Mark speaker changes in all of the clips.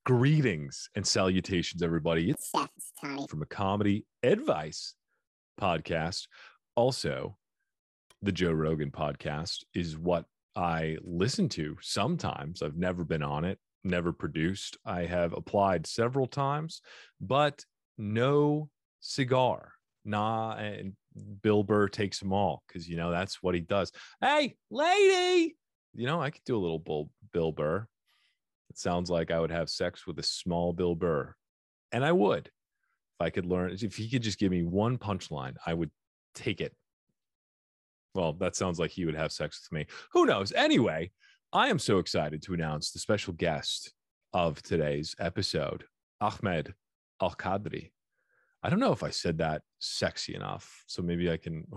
Speaker 1: Greetings and salutations, everybody. It's
Speaker 2: Tony
Speaker 1: from a comedy advice podcast. Also, the Joe Rogan podcast is what I listen to sometimes. I've never been on it, never produced. I have applied several times, but no cigar. And Bill Burr takes them all because, that's what he does. Hey, lady, I could do a little Bill Burr. It sounds like I would have sex with a small Bill Burr. And I would. If I could learn, if he could just give me one punchline, I would take it. Well, that sounds like he would have sex with me. Who knows? Anyway, I am so excited to announce the special guest of today's episode, Ahmed Al-Qadri. I don't know if I said that sexy enough, so maybe I can.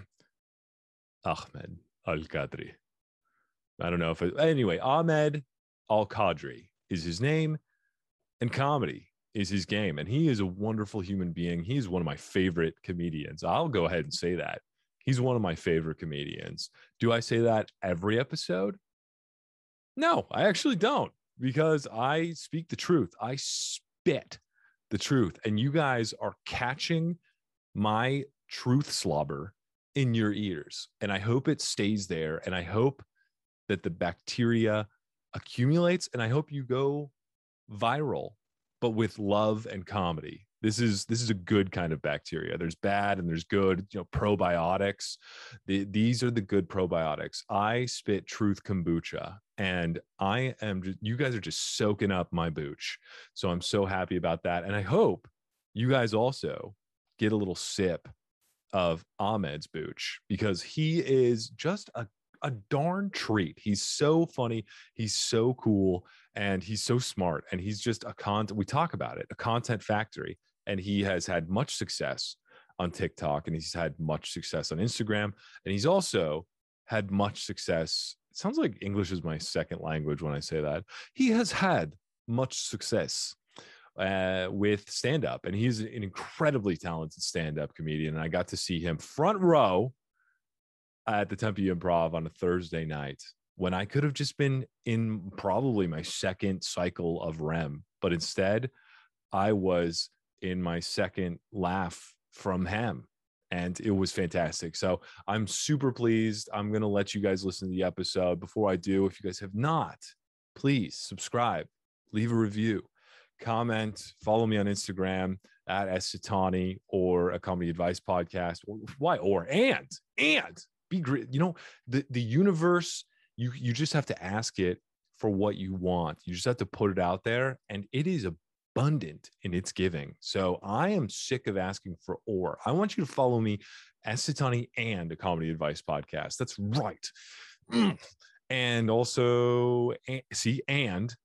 Speaker 1: Ahmed Al-Qadri. I don't know if anyway, Ahmed Al-Qadri is his name, and comedy is his game. And he is a wonderful human being. He's one of my favorite comedians. I'll go ahead and say that. He's one of my favorite comedians. Do I say that every episode? No, I actually don't, because I speak the truth. I spit the truth. And you guys are catching my truth slobber in your ears. And I hope it stays there. And I hope that the bacteria accumulates, and I hope you go viral, but with love and comedy. This is a good kind of bacteria. There's bad and there's good, probiotics. These are the good probiotics. I spit truth kombucha, and you guys are just soaking up my booch. So I'm so happy about that. And I hope you guys also get a little sip of Ahmed's booch, because he is just a darn treat. He's so funny, he's so cool, and he's so smart, and he's just we talk about it, a content factory. And he has had much success on TikTok, and he's had much success on Instagram, and he's also had much success. It sounds like English is my second language when I say that. He has had much success with stand-up, and he's an incredibly talented stand-up comedian. And I got to see him front row at the Tempe Improv on a Thursday night, when I could have just been in probably my second cycle of REM, but instead I was in my second laugh from him, and it was fantastic. So I'm super pleased. I'm going to let you guys listen to the episode. Before I do, if you guys have not, please subscribe, leave a review, comment, follow me on Instagram at @Sitani or a comedy advice podcast. And be great. The universe, you just have to ask it for what you want. You just have to put it out there, and it is abundant in its giving. So I am sick of asking for or. I want you to follow me as Sitani and a comedy advice podcast. That's right. And also, and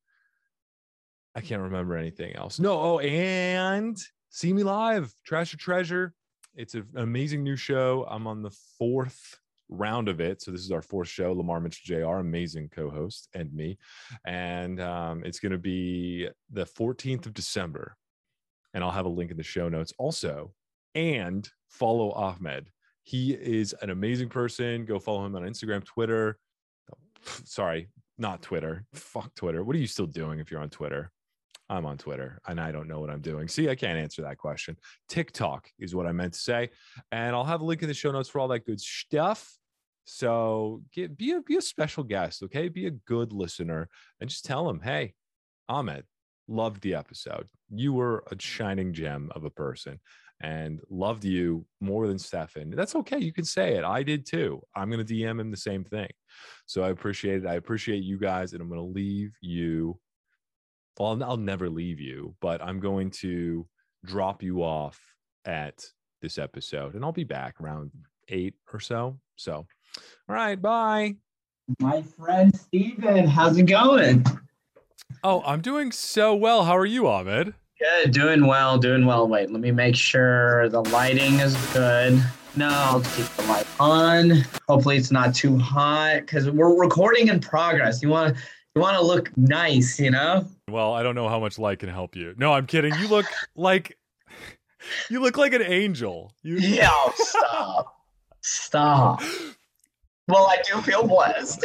Speaker 1: I can't remember anything else. And see me live, Trash or Treasure. It's an amazing new show. I'm on the 4th round of it, so this is our 4th show. Lamar Mitchell Jr., amazing co-host, and me, and it's going to be the 14th of December, and I'll have a link in the show notes also. And follow Ahmed. He is an amazing person. Go follow him on Instagram, Twitter. Sorry, not Twitter. Fuck Twitter. What are you still doing if you're on Twitter? I'm on Twitter, and I don't know what I'm doing. See, I can't answer that question. TikTok is what I meant to say. And I'll have a link in the show notes for all that good stuff. So be a special guest, okay? Be a good listener, and just tell him, hey, Ahmed, loved the episode. You were a shining gem of a person, and loved you more than Stefan. That's okay. You can say it. I did too. I'm going to DM him the same thing. So I appreciate it. I appreciate you guys, and I'm going to leave you. Well, I'll never leave you, but I'm going to drop you off at this episode, and I'll be back around 8 or so. So, all right, bye.
Speaker 3: My friend Steven, how's it going?
Speaker 1: Oh, I'm doing so well. How are you, Ahmed?
Speaker 3: Good, doing well. Wait, let me make sure the lighting is good. No, I'll keep the light on. Hopefully it's not too hot, because we're recording in progress. You want to look nice,
Speaker 1: Well, I don't know how much light can help you. No, I'm kidding. You look like an angel.
Speaker 3: Yeah, stop. Well, I do feel blessed.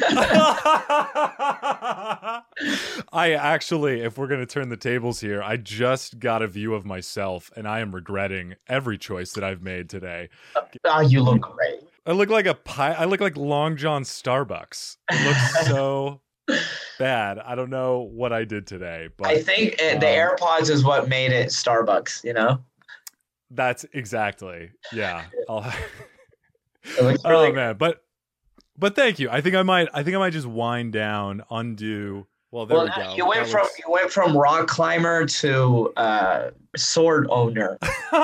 Speaker 1: I actually, if we're going to turn the tables here, I just got a view of myself and I am regretting every choice that I've made today.
Speaker 3: Oh, you look great.
Speaker 1: I look like I look like Long John Starbucks. It looks so bad. I don't know what I did today, but
Speaker 3: I think the AirPods is what made it Starbucks, you know?
Speaker 1: That's exactly. Yeah.
Speaker 3: It looks really
Speaker 1: oh man, but thank you. I think I might just wind down, undo. Well, there we go.
Speaker 3: You went from rock climber to sword owner.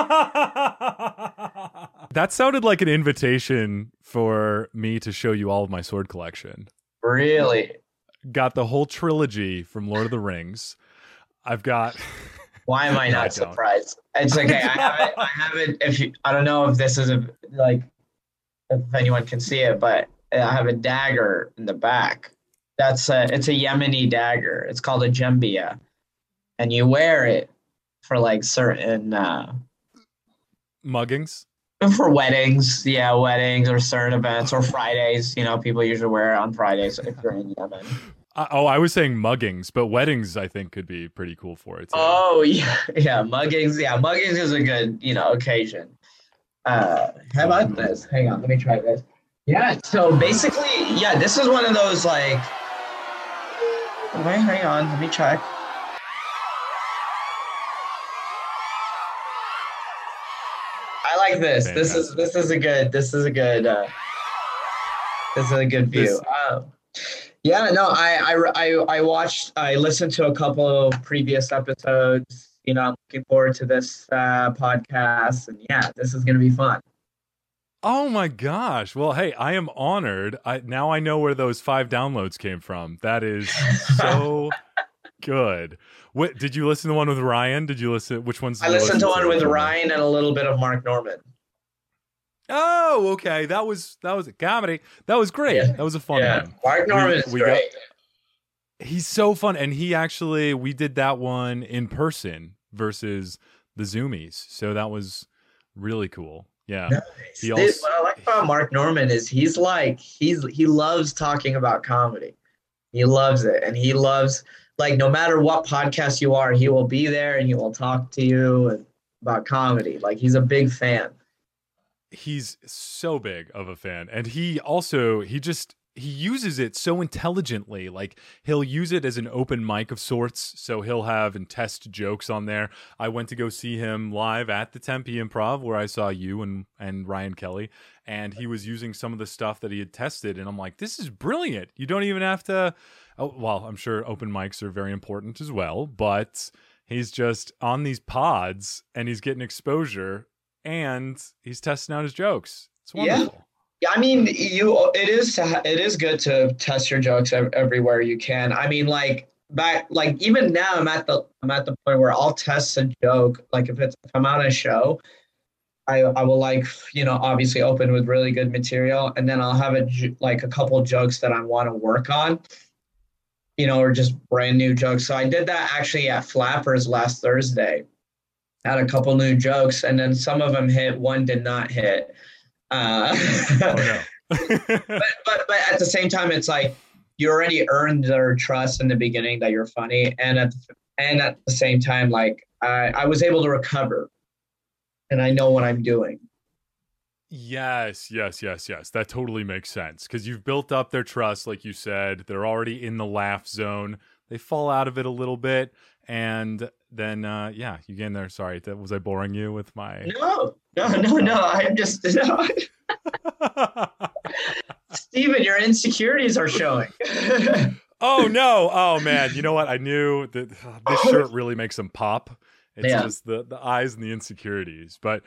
Speaker 1: That sounded like an invitation for me to show you all of my sword collection.
Speaker 3: Really?
Speaker 1: Got the whole trilogy from Lord of the Rings. I've got.
Speaker 3: Why am I not surprised? It's okay. I have it. I don't know if this is if anyone can see it, but I have a dagger in the back. It's a Yemeni dagger. It's called a jembia, and you wear it for like certain
Speaker 1: muggings.
Speaker 3: For weddings, weddings or certain events or Fridays. You know, people usually wear it on Fridays if you're in Yemen.
Speaker 1: I was saying muggings, but weddings I think could be pretty cool for it too.
Speaker 3: Oh yeah, muggings. Yeah, muggings is a good occasion. How about this? Hang on, let me try this. Yeah, so basically, this is one of those like. Wait, hang on, let me check. I like this. Fantastic. This is a good view. I listened to a couple of previous episodes. You know, I'm looking forward to this podcast, and this is going to be fun.
Speaker 1: Oh my gosh. Well, hey, I am honored. Now I know where those 5 downloads came from. That is so good. What did you listen to the one with Ryan? Did you listen? Which ones?
Speaker 3: I listened to one with Ryan and a little bit of Mark Norman.
Speaker 1: Oh, okay. That was a comedy. That was great. Yeah. That was a fun one.
Speaker 3: Mark Norman is great.
Speaker 1: He's so fun. And we did that one in person versus the Zoomies. So that was really cool. Yeah. Nice.
Speaker 3: What I like about Mark Norman is he loves talking about comedy. He loves it. And he loves, like, no matter what podcast you are, he will be there and he will talk to you about comedy. Like, he's a big fan.
Speaker 1: He's so big of a fan. And he uses it so intelligently. Like, he'll use it as an open mic of sorts. So he'll have and test jokes on there. I went to go see him live at the Tempe Improv where I saw you and Ryan Kelly. And he was using some of the stuff that he had tested. And I'm like, this is brilliant. You don't even have to. Oh, well, I'm sure open mics are very important as well. But he's just on these pods and he's getting exposure and he's testing out his jokes. It's wonderful.
Speaker 3: Yeah, I mean, it is good to test your jokes everywhere you can. I mean, even now I'm at the point where I'll test a joke. Like if I'm on a show, I will obviously open with really good material, and then I'll have a couple jokes that I want to work on, or just brand new jokes. So I did that actually at Flappers last Thursday. Had a couple new jokes, and then some of them hit, one did not hit.
Speaker 1: Oh, no.
Speaker 3: but at the same time, it's like you already earned their trust in the beginning that you're funny, and at the same time, like I was able to recover, and I know what I'm doing.
Speaker 1: Yes. That totally makes sense because you've built up their trust, like you said. They're already in the laugh zone. They fall out of it a little bit, and then you get in there. Sorry, was I boring you with my?
Speaker 3: No. I'm just Steven, your insecurities are showing.
Speaker 1: Oh no! Oh man! You know what? I knew that this shirt really makes them pop. It's just the eyes and the insecurities. But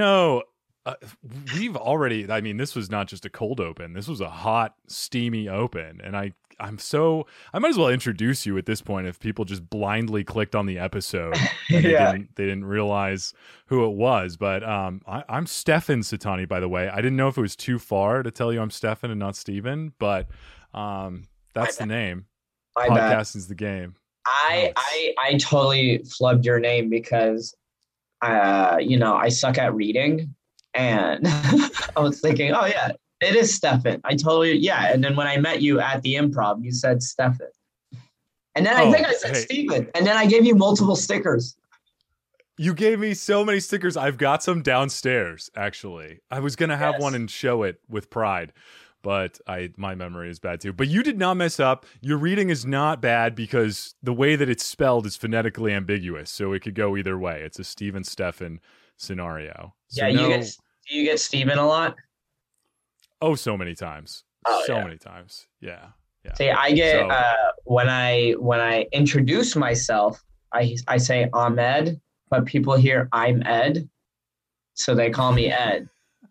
Speaker 1: we've already. I mean, this was not just a cold open. This was a hot, steamy open, and I might as well introduce you at this point if people just blindly clicked on the episode and they didn't realize who it was. But I'm Stefan Satani, by the way. I didn't know if it was too far to tell you I'm Stefan and not Steven, but that's the name.
Speaker 3: My
Speaker 1: Podcast
Speaker 3: bad.
Speaker 1: is the game.
Speaker 3: I totally flubbed your name because I suck at reading, and I was thinking, oh yeah, It is Stefan. I totally, yeah. And then when I met you at the improv, you said Stefan. And then I think I said Steven. And then I gave you multiple stickers.
Speaker 1: You gave me so many stickers. I've got some downstairs, actually. I was going to have one and show it with pride, but my memory is bad too. But you did not mess up. Your reading is not bad because the way that it's spelled is phonetically ambiguous. So it could go either way. It's a Steven Stefan scenario. So
Speaker 3: do you get Steven a lot?
Speaker 1: Oh, so many times. Many times. Yeah. Yeah.
Speaker 3: See, I get when I introduce myself, I say Ahmed, but people hear I'm Ed, so they call me Ed.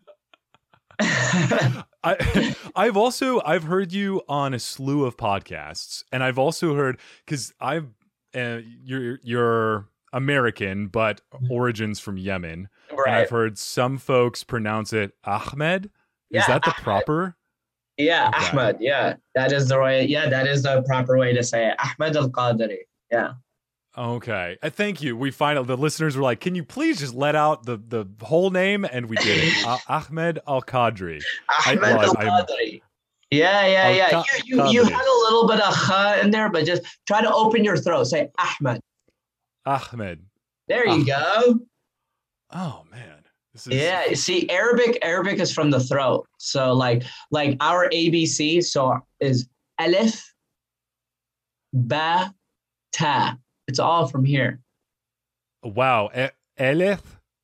Speaker 1: I've heard you on a slew of podcasts, and I've also heard because you're American, but origins from Yemen.
Speaker 3: Right.
Speaker 1: And I've heard some folks pronounce it Ahmed. Is that the
Speaker 3: Ahmed.
Speaker 1: proper?
Speaker 3: Yeah, okay. Ahmed. Yeah, that is the way. Yeah, that is the proper way to say it. Ahmed Al-Qadri. Yeah.
Speaker 1: Okay. Thank you. We finally, the listeners were like, can you please just let out the whole name? And we did it. Ahmed Al-Qadri.
Speaker 3: Ahmed Al-Qadri. Yeah. You had a little bit of kha in there, but just try to open your throat. Say Ahmed.
Speaker 1: Ahmed.
Speaker 3: There you go.
Speaker 1: Oh, man.
Speaker 3: Yeah, see, Arabic is from the throat. So like our ABC is Alif, Ba, Ta. It's all from here.
Speaker 1: Wow. Alif,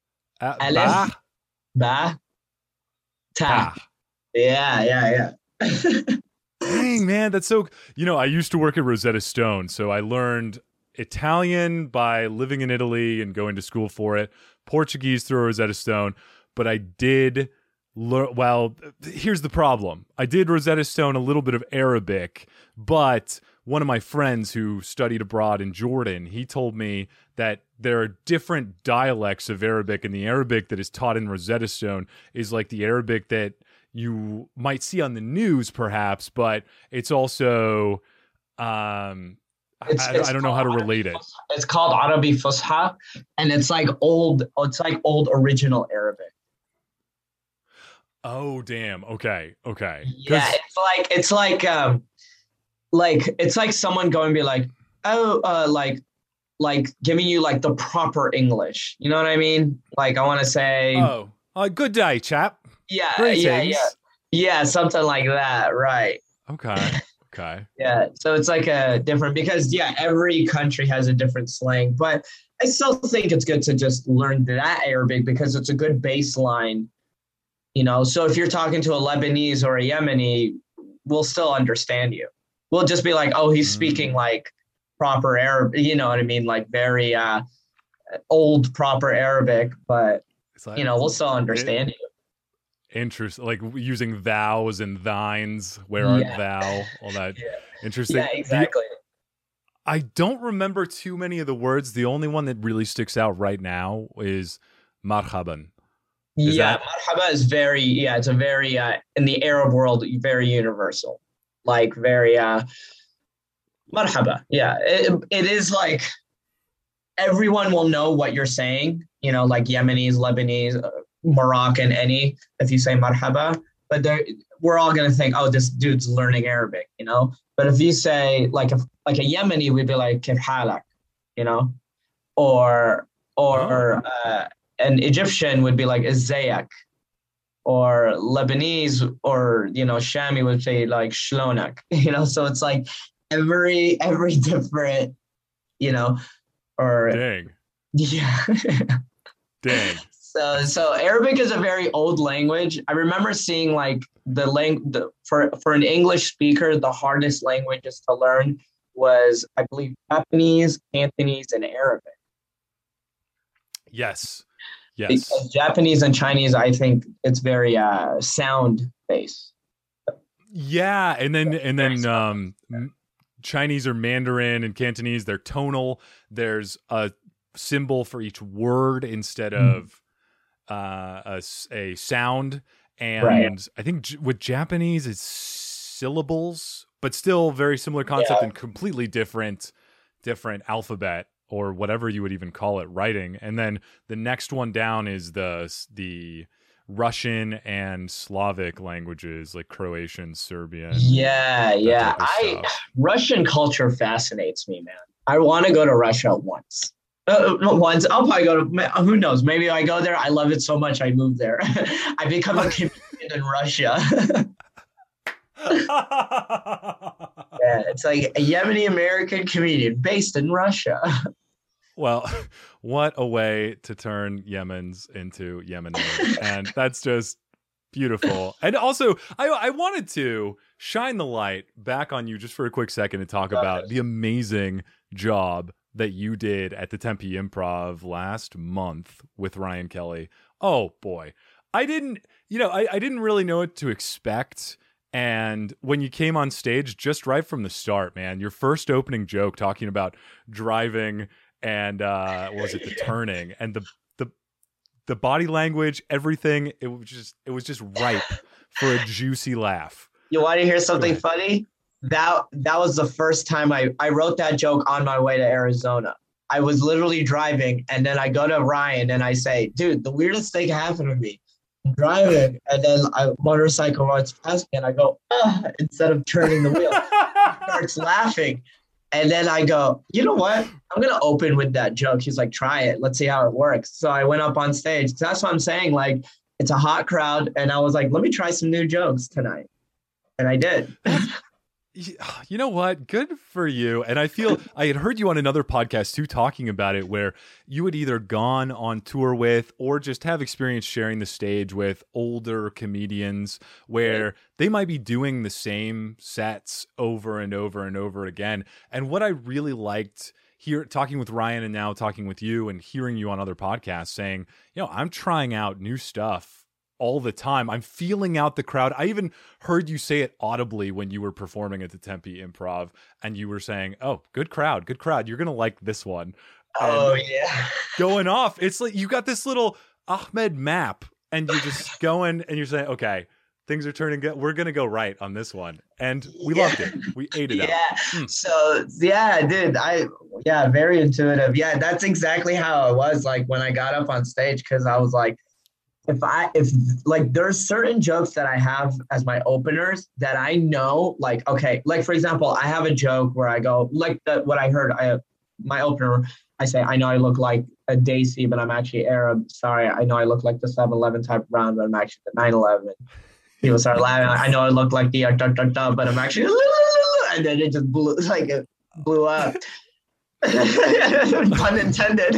Speaker 3: Ba, Ta. Yeah.
Speaker 1: Dang, man, that's so. I used to work at Rosetta Stone, so I learned Italian by living in Italy and going to school for it. Portuguese through Rosetta Stone, but I did learn. Well, here's the problem. I did Rosetta Stone a little bit of Arabic, but one of my friends who studied abroad in Jordan, he told me that there are different dialects of Arabic, and the Arabic that is taught in Rosetta Stone is like the Arabic that you might see on the news, perhaps, but it's also I don't know how to relate it.
Speaker 3: It's called Arabi Fusha, and it's like old original Arabic.
Speaker 1: Oh, damn. Okay.
Speaker 3: Yeah, it's like someone going to be like, like giving you like the proper English. You know what I mean? Like I want to say,
Speaker 1: good day, chap.
Speaker 3: Yeah,
Speaker 1: greetings.
Speaker 3: Yeah, something like that, right?
Speaker 1: Okay.
Speaker 3: Yeah, so it's like a different, because every country has a different slang, but I still think it's good to just learn that Arabic because it's a good baseline, so if you're talking to a Lebanese or a Yemeni, we'll still understand you. We'll just be like, oh, he's speaking like proper Arabic, you know what I mean, like very old proper Arabic, but it's like, we'll still understand you.
Speaker 1: Interesting, like using thous and thines. Where art thou? All that. Interesting.
Speaker 3: Yeah, exactly.
Speaker 1: I don't remember too many of the words. The only one that really sticks out right now is marhaban.
Speaker 3: Marhaba is very, it's a very, in the Arab world, very universal. Like very, marhaba. Yeah, it is like everyone will know what you're saying, like Yemenis, Lebanese, Moroccan, if you say marhaba, but we're all going to think, oh, this dude's learning Arabic, but if you say like a Yemeni, we'd be like kif halak, or an Egyptian would be like izayak, or Lebanese or Shami would say like shlonak, so it's like every different, or
Speaker 1: dang.
Speaker 3: Yeah.
Speaker 1: Dang.
Speaker 3: So Arabic is a very old language. I remember seeing like for an English speaker, the hardest languages to learn was, I believe, Japanese, Cantonese, and Arabic.
Speaker 1: Yes.
Speaker 3: Because Japanese and Chinese, I think it's very sound based.
Speaker 1: Yeah, and then Chinese or Mandarin and Cantonese, they're tonal. There's a symbol for each word instead of a sound, and I think with Japanese it's syllables, but still very similar concept and completely different alphabet or whatever you would even call it, writing. And then the next one down is the Russian and Slavic languages like Croatian, Serbian.
Speaker 3: Yeah, yeah.
Speaker 1: type of stuff.
Speaker 3: Russian culture fascinates me, man. I want to go to Russia once. Once I'll probably go to. Who knows? Maybe I go there. I love it so much I move there. I become a comedian in Russia. Yeah, it's like a Yemeni American comedian based in Russia.
Speaker 1: Well, what a way to turn Yemens into Yemenis. And that's just beautiful. And also, I wanted to shine the light back on you just for a quick second and talk about the amazing job that you did at the Tempe Improv last month with Ryan Kelly. Oh boy. I didn't really know what to expect. And when you came on stage just right from the start, man, your first opening joke talking about driving and what was it, the turning and the body language, everything, it was just ripe for a juicy laugh.
Speaker 3: You want to hear something funny? That was the first time I wrote that joke on my way to Arizona. I was literally driving, and then I go to Ryan and I say, dude, the weirdest thing happened to me. I'm driving, and then a motorcycle runs past me, and I go, instead of turning the wheel. He starts laughing. And then I go, you know what? I'm going to open with that joke. He's like, try it. Let's see how it works. So I went up on stage. So that's what I'm saying. Like, it's a hot crowd. And I was like, let me try some new jokes tonight. And I did.
Speaker 1: You know what? Good for you. And I feel I had heard you on another podcast too, talking about it, where you had either gone on tour with or just have experience sharing the stage with older comedians where they might be doing the same sets over and over and over again. And what I really liked here, talking with Ryan and now talking with you and hearing you on other podcasts saying, I'm trying out new stuff all the time. I'm feeling out the crowd. I even heard you say it audibly when you were performing at the Tempe Improv, and you were saying, "Oh, good crowd. You're gonna like this one."
Speaker 3: Oh yeah,
Speaker 1: going off. It's like you got this little Ahmed map, and you're just going, and you're saying, "Okay, things are turning good. We're gonna go right on this one," and we loved it. We ate it up.
Speaker 3: So dude, very intuitive. Yeah, that's exactly how it was. Like when I got up on stage, because I was like, if there's certain jokes that I have as my openers that I know, like, okay, like for example, I have a joke where I go like what I heard, my opener, I say, I know I look like a Daisy, but I'm actually Arab. Sorry. I know I look like the 7-Eleven type of brown, but I'm actually the 911. People start laughing. I know I look like the but I'm actually, and then it just blew up. Pun intended.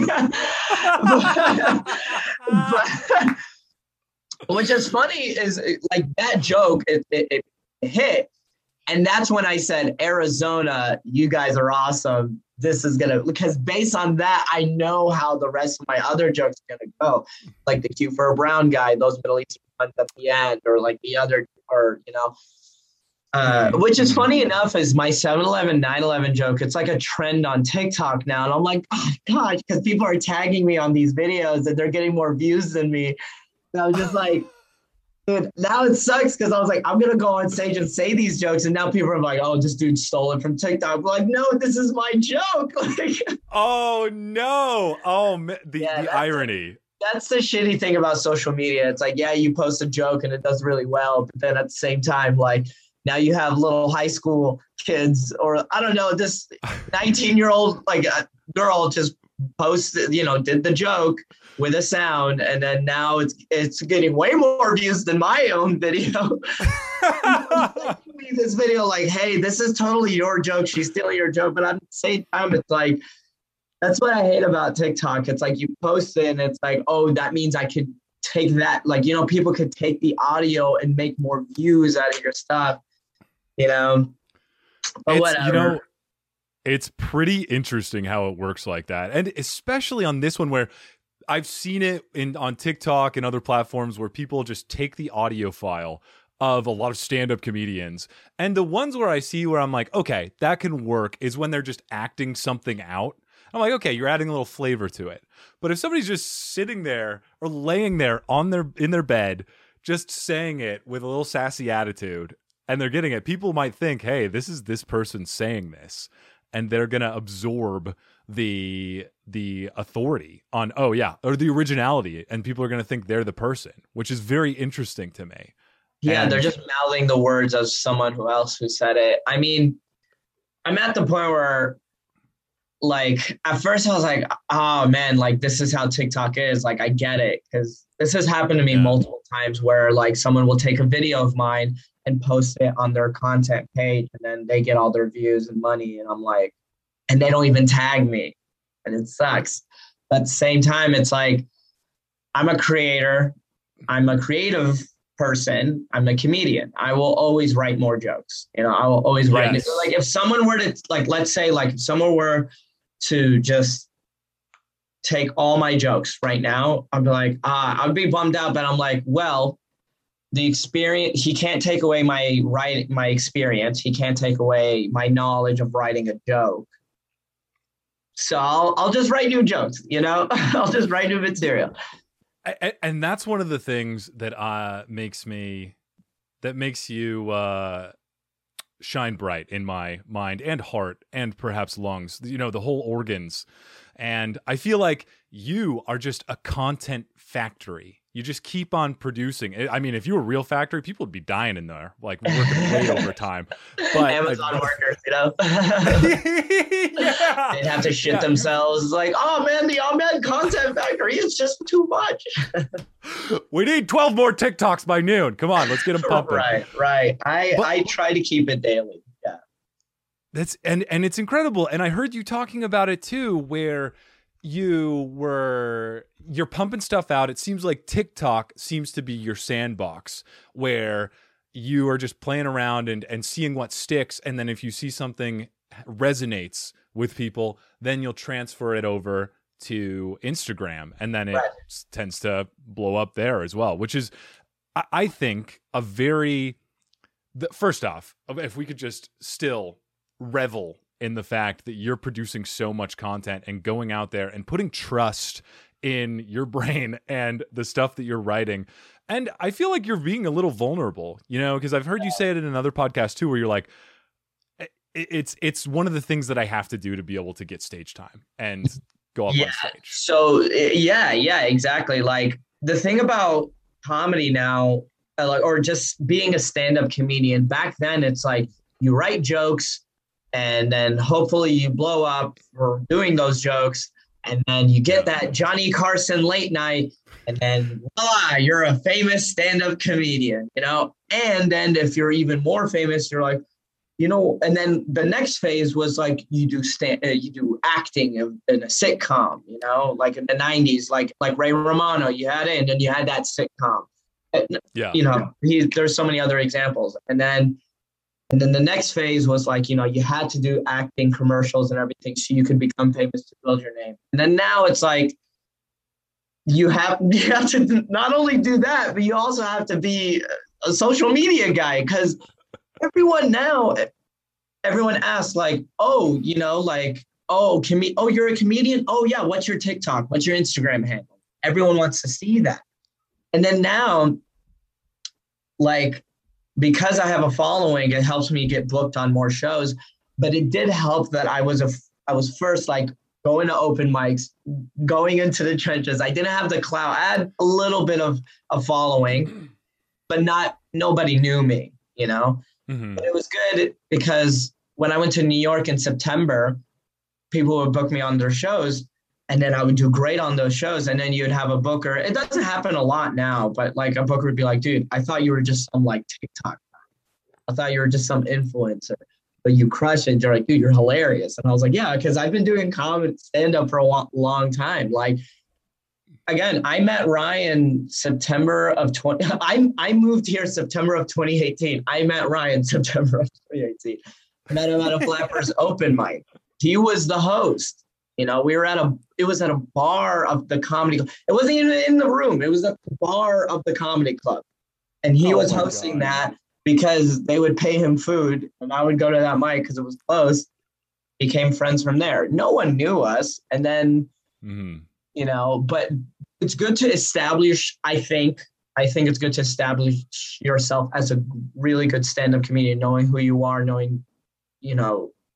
Speaker 3: but which is funny is like that joke, it hit. And that's when I said, Arizona, you guys are awesome. This is because based on that, I know how the rest of my other jokes are going to go. Like the Q for a brown guy, those Middle Eastern ones at the end, or like the other, or, which is funny enough is my 7-Eleven, 9/11 joke. It's like a trend on TikTok now. And I'm like, oh gosh, because people are tagging me on these videos and they're getting more views than me. And I was just like, dude, now it sucks because I was like, I'm going to go on stage and say these jokes. And now people are like, oh, this dude stole it from TikTok. I'm like, no, this is my joke.
Speaker 1: Oh, no. Oh, the irony.
Speaker 3: That's the shitty thing about social media. It's like, yeah, you post a joke and it does really well. But then at the same time, like, now you have little high school kids, or I don't know, this 19-year-old like girl just posted, did the joke with a sound, and then now it's getting way more views than my own video. This video like, hey, this is totally your joke. She's stealing your joke, but at the same time, it's like that's what I hate about TikTok. It's like you post it, and it's like, oh, that means I could take that. Like, people could take the audio and make more views out of your stuff. But whatever.
Speaker 1: It's pretty interesting how it works like that. And especially on this one where I've seen it on TikTok and other platforms where people just take the audio file of a lot of stand-up comedians. And the ones where I see where I'm like, okay, that can work is when they're just acting something out. I'm like, okay, you're adding a little flavor to it. But if somebody's just sitting there or laying there in their bed, just saying it with a little sassy attitude, and they're getting it, people might think, hey, this is this person saying this, and they're going to absorb the authority on, oh yeah, or the originality, and people are going to think they're the person, which is very interesting to me.
Speaker 3: Yeah,
Speaker 1: And
Speaker 3: they're just mouthing the words of someone who said it. I mean, I'm at the point where, like, at first I was like, oh man, like this is how TikTok is. Like, I get it, because this has happened to me multiple times where like someone will take a video of mine and post it on their content page, and then they get all their views and money, and I'm like, and they don't even tag me, and it sucks. But at the same time, it's like, I'm a creator, I'm a creative person, I'm a comedian. I will always write more jokes. You know, I will always write. Like if someone were to, like, let's say like if someone were to just take all my jokes right now, I'd be like, I'd be bummed out, but I'm like, well, the experience, he can't take away my experience. He can't take away my knowledge of writing a joke. So I'll just write new jokes, you know, I'll just write new material.
Speaker 1: And that's one of the things that makes you shine bright in my mind and heart and perhaps lungs, you know, the whole organs. And I feel like you are just a content factory. You just keep on producing. I mean, if you were a real factory, people would be dying in there, like working way overtime. But
Speaker 3: Amazon workers, you know, they'd have to shit themselves. Like, oh man, the Ahmed content factory is just too much.
Speaker 1: We need 12 more TikToks by noon. Come on, let's get them pumping.
Speaker 3: Right. I try to keep it daily. Yeah.
Speaker 1: That's and it's incredible. And I heard you talking about it too, where you're pumping stuff out. It seems like TikTok seems to be your sandbox where you are just playing around and seeing what sticks. And then if you see something resonates with people, then you'll transfer it over to Instagram. And then it tends to blow up there as well, which is, I think, first off, if we could just still revel in the fact that you're producing so much content and going out there and putting trust in your brain and the stuff that you're writing. And I feel like you're being a little vulnerable, you know, because I've heard you say it in another podcast too, where you're like, it's one of the things that I have to do to be able to get stage time and go up on stage.
Speaker 3: So yeah, exactly. Like the thing about comedy now, or just being a stand-up comedian, back then it's like you write jokes, and then hopefully you blow up for doing those jokes. And then you get that Johnny Carson late night, and then voila, you're a famous stand-up comedian, you know? And then if you're even more famous, you're like, you know, and then the next phase was like you do acting in a sitcom, you know, like in the 90s, like Ray Romano, you had it, and then you had that sitcom.
Speaker 1: Yeah.
Speaker 3: You know, there's so many other examples. And then the next phase was like, you know, you had to do acting, commercials and everything so you could become famous to build your name. And then now it's like, you have to not only do that, but you also have to be a social media guy, because everyone asks like, oh, you know, like, oh, you're a comedian. Oh yeah. What's your TikTok? What's your Instagram handle? Everyone wants to see that. And then now, like, because I have a following, it helps me get booked on more shows. But it did help that I was first like going to open mics, going into the trenches. I didn't have the clout. I had a little bit of a following, but nobody knew me, you know. Mm-hmm. But it was good because when I went to New York in September, people would book me on their shows, and then I would do great on those shows. And then you'd have a booker. It doesn't happen a lot now, but like a booker would be like, dude, I thought you were just some like TikTok guy. I thought you were just some influencer, but you crush it. You're like, dude, you're hilarious. And I was like, yeah, because I've been doing comedy stand-up for a long time. Like, again, I met Ryan September of I moved here September of 2018. I met Ryan September of 2018. I met him at a Flappers open mic. He was the host. You know, it was at a bar of the comedy club. It wasn't even in the room. It was at the bar of the comedy club. And he was hosting that because they would pay him food. And I would go to that mic because it was close. Became friends from there. No one knew us. And then, you know, but it's good to establish, I think it's good to establish yourself as a really good stand-up comedian, knowing who you are, knowing, you know,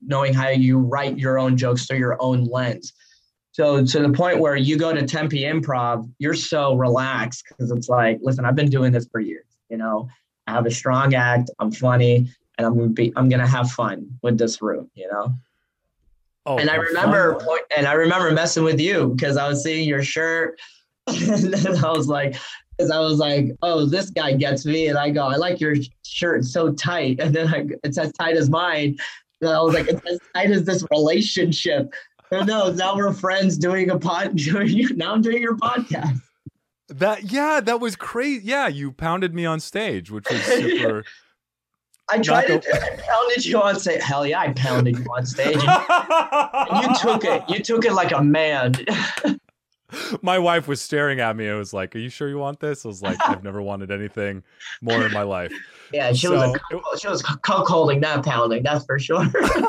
Speaker 3: knowing how you write your own jokes through your own lens. So to the point where you go to Tempe Improv, you're so relaxed because it's like, listen, I've been doing this for years. You know, I have a strong act. I'm funny, and I'm gonna have fun with this room. You know.
Speaker 1: Oh,
Speaker 3: and I remember messing with you because I was seeing your shirt, and then I was like, oh, this guy gets me, and I go, I like your shirt, it's so tight, and then it's as tight as mine. And I was like, it's as tight as this relationship. No, now we're friends doing a pod. Now I'm doing your podcast.
Speaker 1: That was crazy. Yeah, you pounded me on stage, which was super.
Speaker 3: I pounded you on stage. Hell yeah, I pounded you on stage. And you took it. You took it like a man.
Speaker 1: My wife was staring at me and was like, "Are you sure you want this?" I was like, "I've never wanted anything more in my life."
Speaker 3: Yeah, she was cuckolding, not pounding. That's for sure.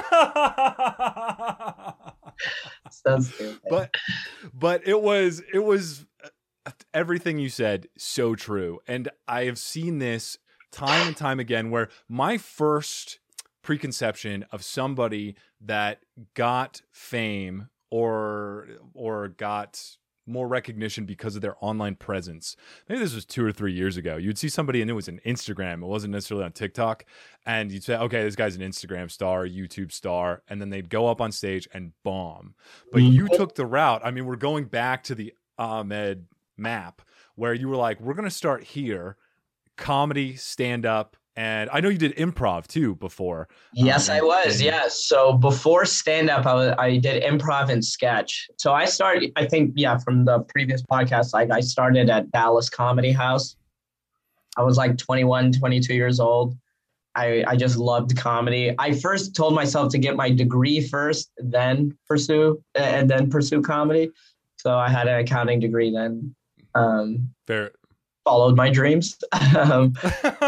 Speaker 3: So stupid.
Speaker 1: But it was everything you said, so true. And I have seen this time and time again, where my first preconception of somebody that got fame or got more recognition because of their online presence. Maybe this was 2 or 3 years ago. You'd see somebody and it was an Instagram. It wasn't necessarily on TikTok. And you'd say, okay, this guy's an Instagram star, YouTube star. And then they'd go up on stage and bomb. But you took the route. I mean, we're going back to the Ahmed map where you were like, we're going to start here, comedy, stand up. And I know you did improv too before.
Speaker 3: Yes, I was. Yes. So before stand up, I did improv and sketch. So I started, I think, from the previous podcast, I started at Dallas Comedy House. I was like 21, 22 years old. I just loved comedy. I first told myself to get my degree first, then pursue comedy. So I had an accounting degree then.
Speaker 1: Fair.
Speaker 3: Followed my dreams. But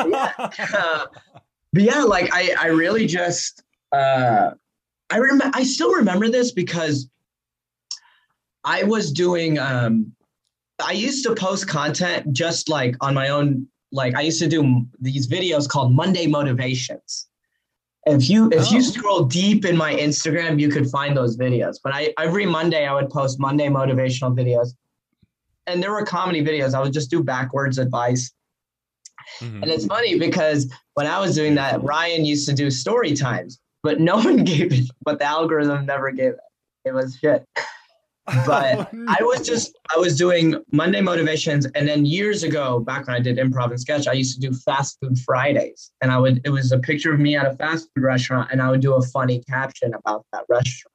Speaker 3: like I really just I still remember this because I was doing I used to post content just like on my own. Like I used to do these videos called Monday Motivations. If you scroll deep in my Instagram, you could find those videos. But every Monday I would post Monday motivational videos. And there were comedy videos. I would just do backwards advice. Mm-hmm. And it's funny because when I was doing that, Ryan used to do story times, but no one gave it, but the algorithm never gave it. It was shit. But I was doing Monday motivations. And then years ago, back when I did improv and sketch, I used to do fast food Fridays. And it was a picture of me at a fast food restaurant. And I would do a funny caption about that restaurant.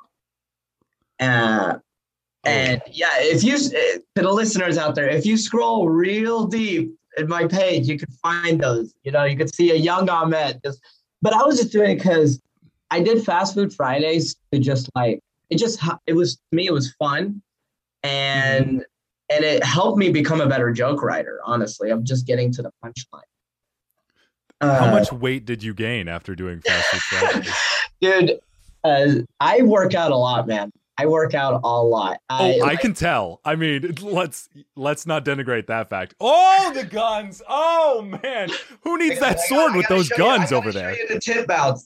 Speaker 3: And if you, to the listeners out there, if you scroll real deep in my page, you can find those. You know, you could see a young Ahmed. But I was just doing it because I did Fast Food Fridays to just like, it was, to me, it was fun. And it helped me become a better joke writer, honestly. I'm just getting to the punchline.
Speaker 1: How much weight did you gain after doing Fast Food Fridays?
Speaker 3: Dude, I work out a lot, man. I work out a lot.
Speaker 1: I can tell. I mean, let's not denigrate that fact. Oh, the guns. Oh, man. Who needs that sword with those guns over there?
Speaker 3: The tip bouts.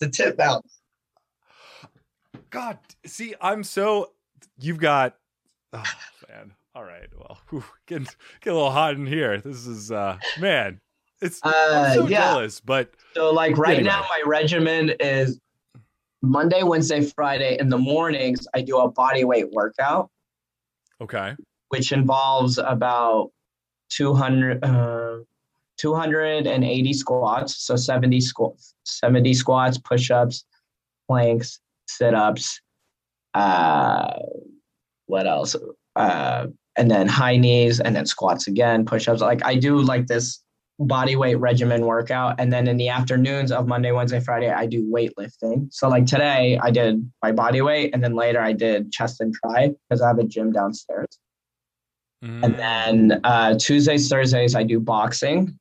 Speaker 1: God, see, you've got, oh, man. All right. Well, get a little hot in here. This is, man, I'm so jealous, but.
Speaker 3: So like right now, my regimen is Monday, Wednesday, Friday. In the mornings, I do a body weight workout.
Speaker 1: Okay. Which
Speaker 3: involves about 280 squats. So 70 squats, push-ups, planks, sit-ups. What else? And then high knees, and then squats again, push-ups. Like I do like this body weight regimen workout. And then in the afternoons of Monday, Wednesday, Friday, I do weightlifting. So like today I did my body weight, and then later I did chest and tri because I have a gym downstairs. And then Tuesdays, Thursdays, I do boxing.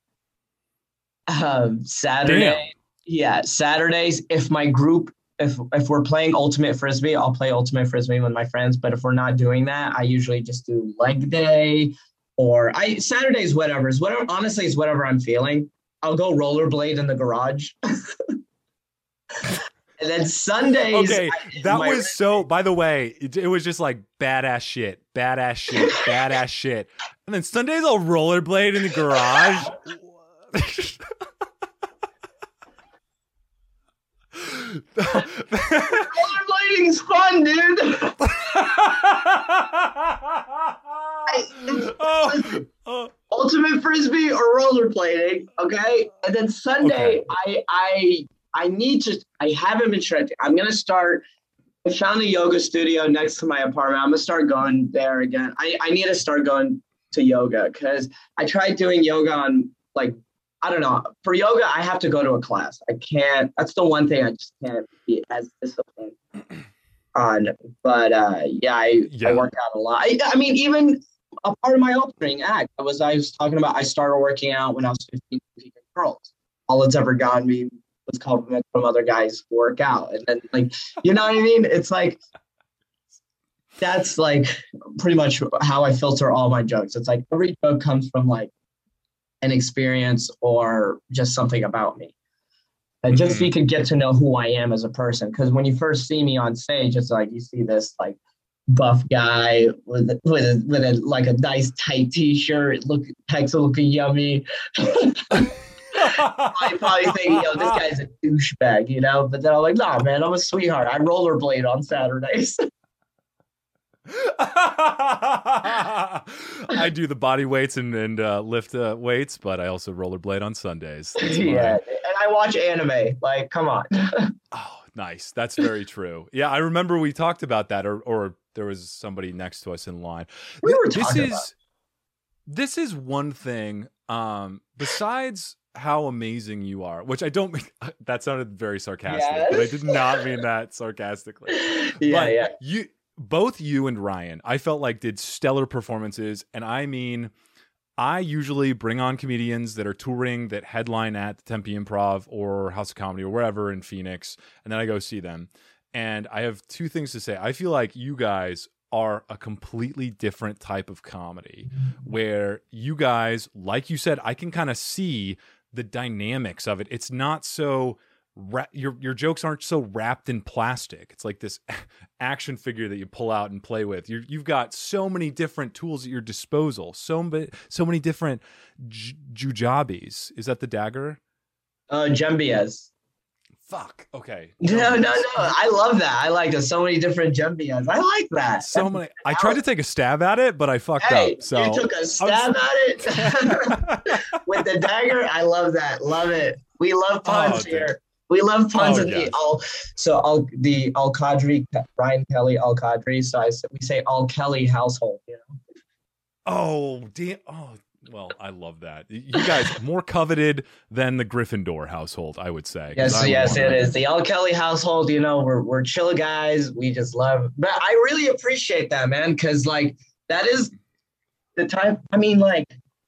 Speaker 3: Saturdays, if my group, if we're playing Ultimate Frisbee, I'll play Ultimate Frisbee with my friends. But if we're not doing that, I usually just do leg day. Or Saturdays, whatever. Honestly, it's whatever I'm feeling. I'll go rollerblade in the garage. And then Sundays.
Speaker 1: Okay, that was so. By the way, it was just like badass shit, badass shit, badass shit. And then Sundays, I'll rollerblade in the garage.
Speaker 3: Rollerblading's fun, dude. Ultimate frisbee or rollerblading, okay? And then Sunday, okay. I haven't been stretching. I'm gonna start. I found a yoga studio next to my apartment. I'm gonna start going there again. I need to start going to yoga because I tried doing yoga on like, I don't know. For yoga, I have to go to a class. I can't. That's the one thing I just can't be as disciplined on. But yeah, I work out a lot. I mean, even a part of my opening act I was talking about. I started working out when I was 15 girls. All it's ever gotten me was compliments from other guys who work out, and then like, you know what I mean? It's like that's like pretty much how I filter all my jokes. It's like every joke comes from like an experience or just something about me. And just so you can get to know who I am as a person. Because when you first see me on stage, it's like you see this like buff guy with a like a nice tight t-shirt, pecs looking yummy. I probably think, yo, this guy's a douchebag, you know? But then I'm like, nah, man, I'm a sweetheart. I rollerblade on Saturdays.
Speaker 1: I do the body weights and lift weights, but I also rollerblade on Sundays.
Speaker 3: Yeah, and I watch anime. Like, come on.
Speaker 1: Oh, nice. That's very true. Yeah, I remember we talked about that, or there was somebody next to us in line.
Speaker 3: We were talking about.
Speaker 1: This is one thing. Besides how amazing you are, which I don't mean, that sounded very sarcastic, yes. But I did not mean that sarcastically.
Speaker 3: Yeah.
Speaker 1: Both you and Ryan, I felt like did stellar performances. And I mean, I usually bring on comedians that are touring, that headline at the Tempe Improv or House of Comedy or wherever in Phoenix. And then I go see them. And I have two things to say. I feel like you guys are a completely different type of comedy where you guys, like you said, I can kind of see the dynamics of it. It's not so... your jokes aren't so wrapped in plastic. It's like this action figure that you pull out and play with. You've got so many different tools at your disposal. So many different jujabis. Is that the dagger?
Speaker 3: Jumbias.
Speaker 1: Fuck. Okay.
Speaker 3: No. I love that. I like so many different jumbias. I like that.
Speaker 1: So many. I tried to take a stab at it, but I fucked up. So
Speaker 3: you took a stab at it with the dagger. I love that. Love it. We love puns here. We love puns in the Al Qadri, Ryan Kelly Al Qadri. So we say Al Kelly household, you know.
Speaker 1: Oh, damn. Oh, well, I love that. You guys more coveted than the Gryffindor household, I would say.
Speaker 3: Yes, it is. The Al Kelly household, you know, we're chill guys. We just love, but I really appreciate that, man. Cause like, that is the time. I mean, like,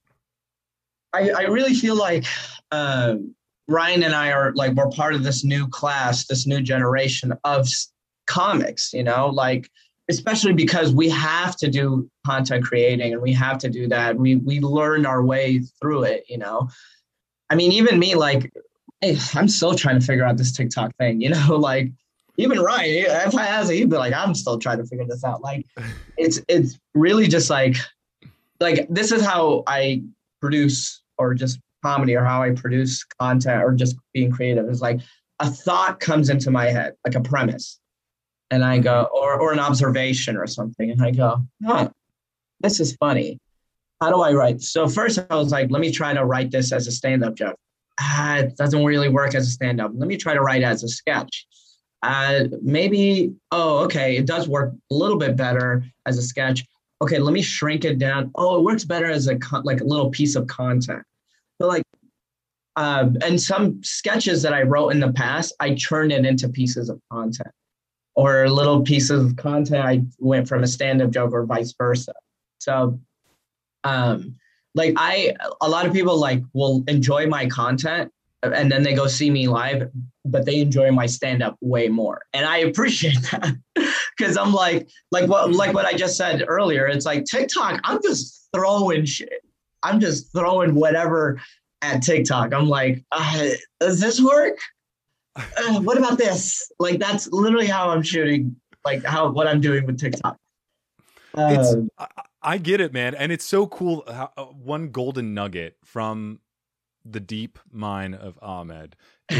Speaker 3: I really feel like, Ryan and I are like, we're part of this new class, this new generation of comics, you know, like, especially because we have to do content creating and we have to do that. We learned our way through it, you know. I mean, even me, like, hey, I'm still trying to figure out this TikTok thing, you know, like even Ryan, if I ask him, he'd be like, I'm still trying to figure this out. Like, it's really just like this is how I produce or just comedy or how I produce content or just being creative is like a thought comes into my head, like a premise. And I go, or an observation or something. And I go, this is funny. How do I write? So first I was like, let me try to write this as a stand-up joke. It doesn't really work as a stand-up. Let me try to write it as a sketch. Maybe, okay, it does work a little bit better as a sketch. Okay, let me shrink it down. It works better as a little piece of content. So like, and some sketches that I wrote in the past, I turned it into pieces of content. Or little pieces of content, I went from a stand-up joke or vice versa. So, a lot of people like will enjoy my content and then they go see me live, but they enjoy my stand-up way more. And I appreciate that because I'm like what I just said earlier. It's like TikTok, I'm just throwing shit. I'm just throwing whatever at TikTok. I'm like, does this work? what about this? Like, that's literally how I'm shooting, like what I'm doing with TikTok.
Speaker 1: I get it, man. And it's so cool. How, one golden nugget from the deep mind of Ahmed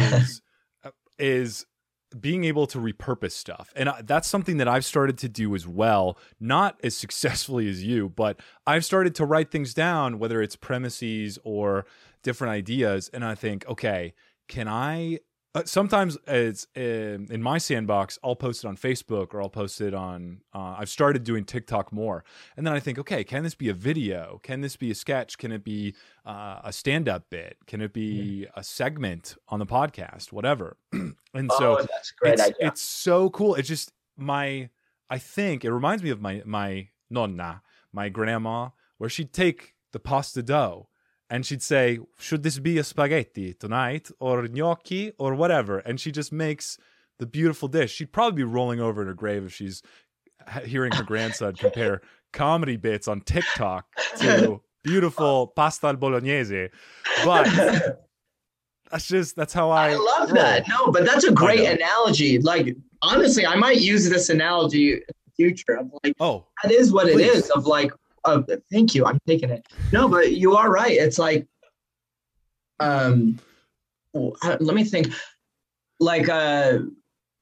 Speaker 1: is being able to repurpose stuff. And that's something that I've started to do as well, not as successfully as you, but I've started to write things down, whether it's premises or different ideas. And I think, okay, can I, sometimes it's in my sandbox, I'll post it on Facebook or I'll post it on, I've started doing TikTok more. And then I think, okay, can this be a video? Can this be a sketch? Can it be a stand-up bit? Can it be a segment on the podcast? Whatever. And so
Speaker 3: that's a great idea.
Speaker 1: It's so cool. It's just I think it reminds me of my nonna, my grandma, where she'd take the pasta dough and she'd say, should this be a spaghetti tonight or gnocchi or whatever? And she just makes the beautiful dish. She'd probably be rolling over in her grave if she's hearing her grandson compare comedy bits on TikTok to beautiful pasta al bolognese. But that's how I
Speaker 3: love that. No, but that's a great analogy. Like, honestly, I might use this analogy in the future. I'm like, that is what it is of like, thank you. I'm taking it. No, but you are right. It's like, let me think. Like, one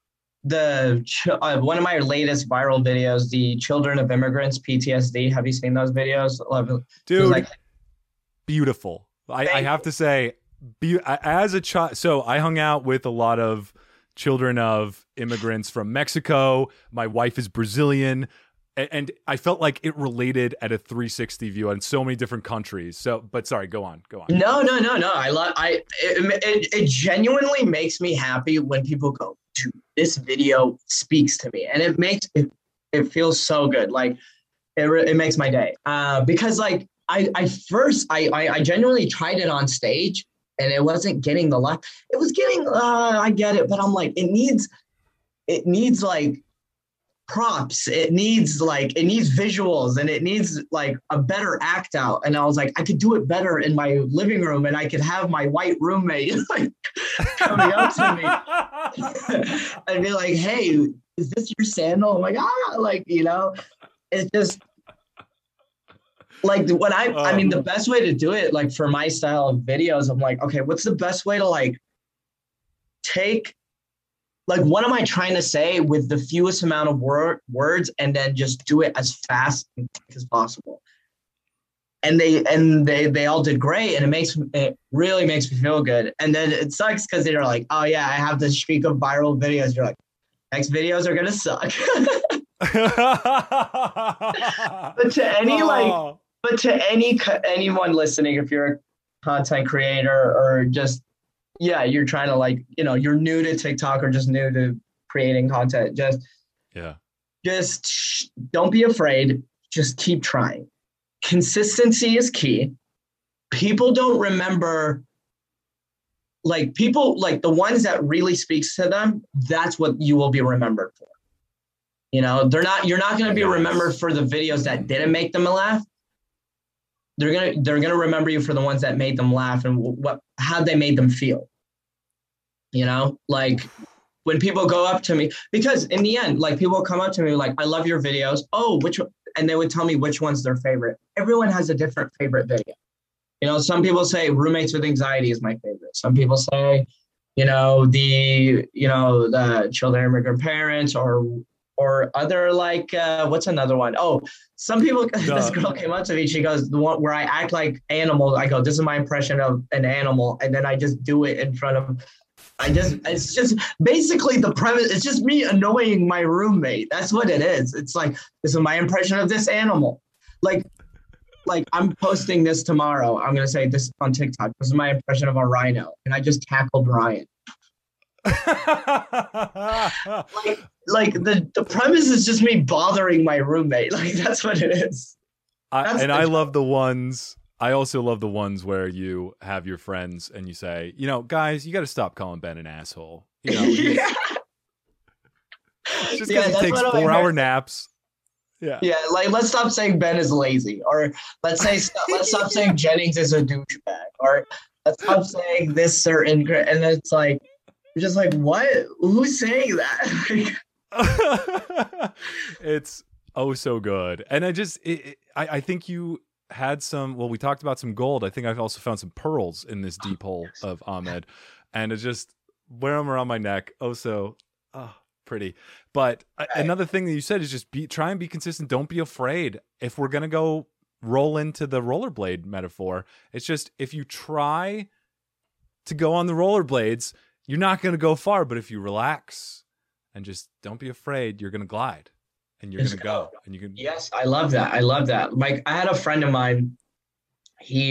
Speaker 3: of my latest viral videos, the children of immigrants PTSD. Have you seen those videos?
Speaker 1: Dude, like, beautiful. I have to say, as a child, so I hung out with a lot of children of immigrants from Mexico. My wife is Brazilian. And I felt like it related at a 360 view on so many different countries. So, but sorry, go on.
Speaker 3: No. It genuinely makes me happy when people go, dude, this video speaks to me, and it feels so good. Like it makes my day. Because like I genuinely tried it on stage, and it wasn't getting the laugh. It was getting, I get it, but I'm like, it needs like props. It needs visuals, and it needs like a better act out. And I was like, I could do it better in my living room, and I could have my white roommate like coming up to me and be like, hey, is this your sandal? I'm like, like, you know, it's just like what I mean, the best way to do it, like for my style of videos, I'm like, okay, what's the best way to like take, like, what am I trying to say with the fewest amount of words, and then just do it as fast as possible. And they all did great, and it really makes me feel good. And then it sucks because they're like, oh yeah, I have this streak of viral videos. You're like, next videos are gonna suck. But to anyone listening, if you're a content creator or just, yeah, you're trying to like, you know, you're new to TikTok or just new to creating content, just don't be afraid. Just keep trying. Consistency is key. People don't remember, like people, like the ones that really speaks to them, that's what you will be remembered for. You know, you're not going to be remembered for the videos that didn't make them laugh. They're going to remember you for the ones that made them laugh and how they made them feel. You know, like when people go up to me, because in the end, like people come up to me like, I love your videos. Oh, which one? And they would tell me which one's their favorite. Everyone has a different favorite video. You know, some people say Roommates with Anxiety is my favorite. Some people say, the children of immigrant parents or other like, what's another one? Oh, some people, this girl came up to me, she goes, the one where I act like animals. I go, this is my impression of an animal. And then I just do it in front of, it's just basically the premise. It's just me annoying my roommate. That's what it is. It's like, this is my impression of this animal. Like I'm posting this tomorrow. I'm going to say this on TikTok. This is my impression of a rhino. And I just tackled Ryan. like the premise is just me bothering my roommate. Like that's what it is.
Speaker 1: I love the ones. I also love the ones where you have your friends and you say, guys, you got to stop calling Ben an asshole.
Speaker 3: Yeah.
Speaker 1: Just because he takes 4-hour naps. Yeah.
Speaker 3: Yeah. Like, let's stop saying Ben is lazy, or let's stop saying Jennings is a douchebag, or let's stop saying this certain, and it's like, You're just like, what? Who's saying that?
Speaker 1: It's oh so good. And I think you had some, well, we talked about some gold. I think I've also found some pearls in this deep hole of Ahmed. And it's just wear them around my neck. Oh, so pretty. But another thing that you said is just try and be consistent. Don't be afraid. If we're going to go roll into the rollerblade metaphor, it's just if you try to go on the rollerblades, you're not going to go far. But if you relax and just don't be afraid, you're going to glide and you're going to go. And you can.
Speaker 3: Yes, I love that. I love that. Like I had a friend of mine. He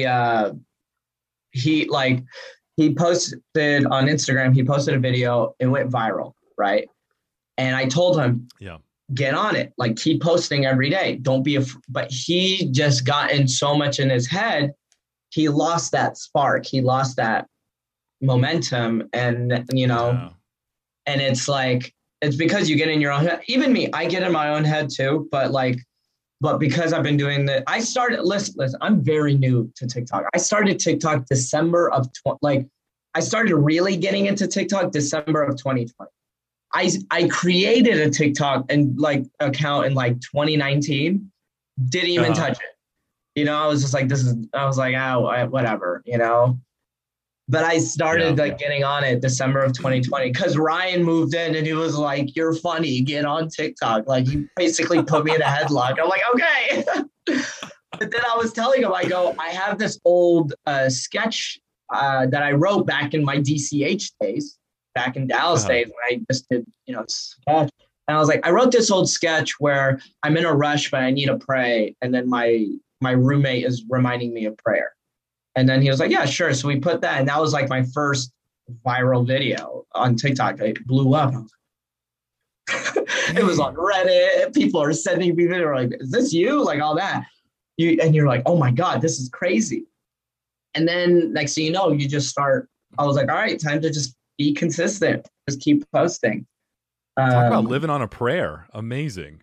Speaker 3: posted on Instagram. He posted a video. It went viral, right? And I told him,
Speaker 1: yeah,
Speaker 3: get on it. Like keep posting every day. Don't be but he just got in so much in his head. He lost that spark. He lost that momentum. And, you know, and it's like, it's because you get in your own head. Even me, I get in my own head too. But because I've been doing that, I started, listen, I'm very new to TikTok. I started TikTok December of, I started really getting into TikTok December of 2020. I created a TikTok and account in 2019, didn't even touch it. You know, I was just like, whatever, you know. But I started getting on it December of 2020 because Ryan moved in and he was like, you're funny, get on TikTok. Like he basically put me in a headlock. I'm like, okay. But then I was telling him, I have this old sketch that I wrote back in my DCH days, back in Dallas days when I just did, sketch. And I was like, I wrote this old sketch where I'm in a rush, but I need to pray. And then my roommate is reminding me of prayer. And then he was like, yeah, sure. So we put that. And that was like my first viral video on TikTok. It blew up. It was on Reddit. People are sending me video like, is this you? Like all that. And you're like, oh my God, this is crazy. And then next thing you know, you just start, I was like, all right, time to just be consistent. Just keep posting.
Speaker 1: Talk about living on a prayer. Amazing.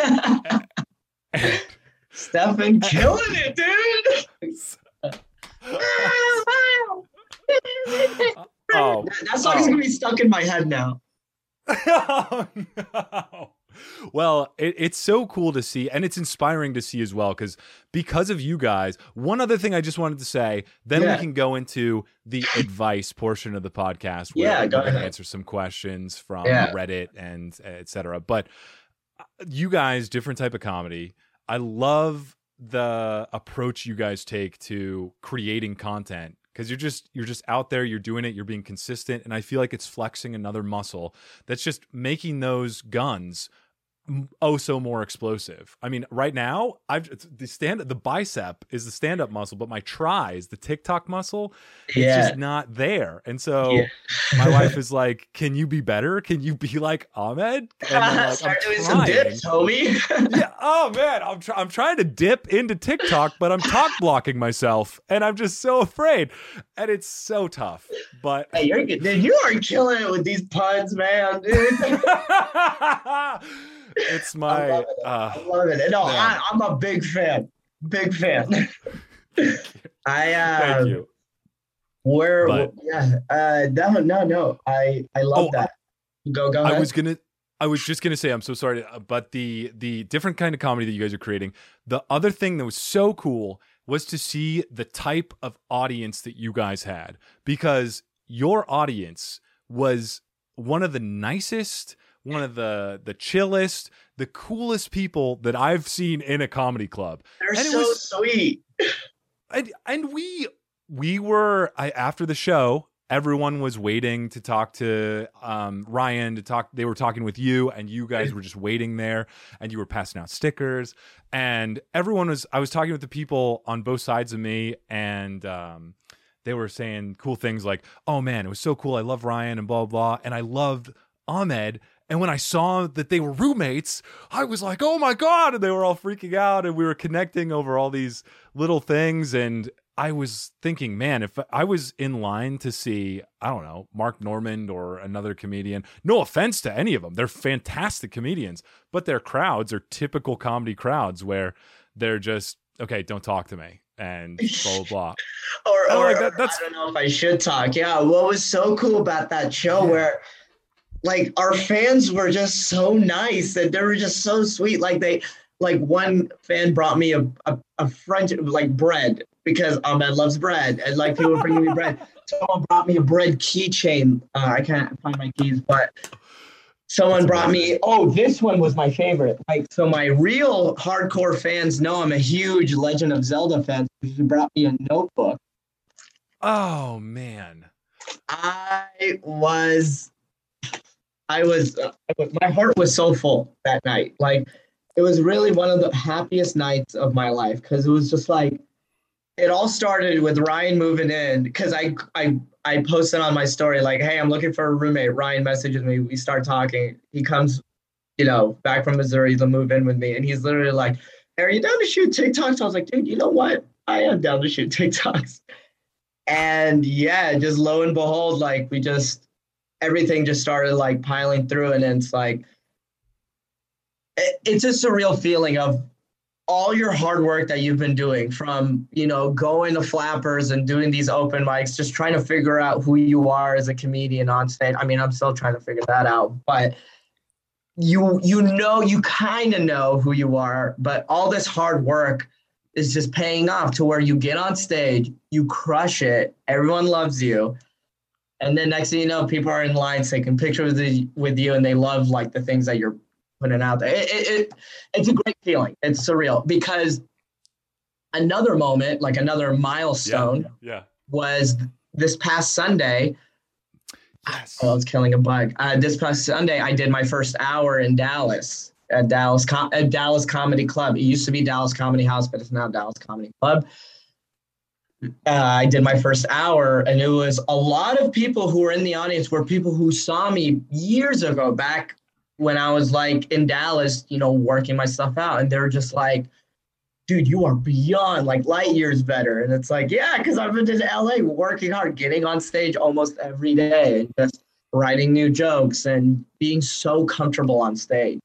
Speaker 3: Stefan killing it, dude. That song is gonna be stuck in my head now.
Speaker 1: Oh, no. Well, it's so cool to see, and it's inspiring to see as well, because of you guys. One other thing I just wanted to say, then we can go into the advice portion of the podcast where we're going to answer some questions from Reddit and et cetera. But you guys, different type of comedy. I love the approach you guys take to creating content, because you're just out there, you're doing it, you're being consistent, and I feel like it's flexing another muscle that's just making those guns so more explosive. I mean, right now, the bicep is the stand-up muscle, but my tries, the TikTok muscle, it's just not there. And so my wife is like, can you be better? Can you be like Ahmed? And
Speaker 3: start doing some dips, homie.
Speaker 1: Yeah. Oh man, I'm trying to dip into TikTok, but I'm talk blocking myself, and I'm just so afraid, and it's so tough. But
Speaker 3: hey, you're good, dude. You are killing it with these puns, man, dude.
Speaker 1: It's my
Speaker 3: I love it. No, I'm a big fan. Big fan.
Speaker 1: Thank you.
Speaker 3: No. I love that. Go ahead.
Speaker 1: I was just gonna say, I'm so sorry, but the different kind of comedy that you guys are creating. The other thing that was so cool was to see the type of audience that you guys had, because your audience was one of the nicest, one of the chillest, the coolest people that I've seen in a comedy club.
Speaker 3: They're so sweet.
Speaker 1: And we were, after the show, everyone was waiting to talk to Ryan, to talk. They were talking with you, and you guys were just waiting there, and you were passing out stickers, and I was talking with the people on both sides of me, and they were saying cool things like, oh man, it was so cool. I love Ryan and blah, blah, and I loved Ahmed. And when I saw that they were roommates, I was like, oh my God. And they were all freaking out, and we were connecting over all these little things. And I was thinking, man, if I was in line to see, I don't know, Mark Normand or another comedian, no offense to any of them, they're fantastic comedians, but their crowds are typical comedy crowds where they're just okay, don't talk to me and blah, blah, blah.
Speaker 3: Or
Speaker 1: That's
Speaker 3: I don't know if I should talk. Yeah, what was so cool about that show where like our fans were just so nice and they were just so sweet. Like one fan brought me a French like bread because Ahmed loves bread and like people were bringing me bread. Someone brought me a bread keychain. I can't find my keys, but someone brought me. Oh, this one was my favorite. Like so, my real hardcore fans know I'm a huge Legend of Zelda fan. He brought me a notebook.
Speaker 1: Oh man,
Speaker 3: I was, my heart was so full that night. Like, it was really one of the happiest nights of my life because it was just like, it all started with Ryan moving in because I posted on my story like, hey, I'm looking for a roommate. Ryan messages me. We start talking. He comes, back from Missouri to move in with me, and he's literally like, hey, are you down to shoot TikToks? I was like, dude, you know what? I am down to shoot TikToks. And yeah, just lo and behold, like everything just started like piling through, and then it's like, it's a surreal feeling of all your hard work that you've been doing from, going to Flappers and doing these open mics, just trying to figure out who you are as a comedian on stage. I mean, I'm still trying to figure that out, but you kind of know who you are, but all this hard work is just paying off to where you get on stage, you crush it, everyone loves you. And then next thing you know, people are in line taking pictures with you and they love like the things that you're putting out there. It's a great feeling. It's surreal because another moment, like another milestone was this past Sunday.
Speaker 1: Yes.
Speaker 3: I was killing a bug. This past Sunday, I did my first hour in Dallas at Dallas Comedy Club. It used to be Dallas Comedy House, but it's now Dallas Comedy Club. I did my first hour, and it was a lot of people who were in the audience were people who saw me years ago, back when I was like in Dallas, working my stuff out. And they're just like, dude, you are beyond like light years better. And it's like, yeah, because I've been to LA working hard, getting on stage almost every day and just writing new jokes and being so comfortable on stage.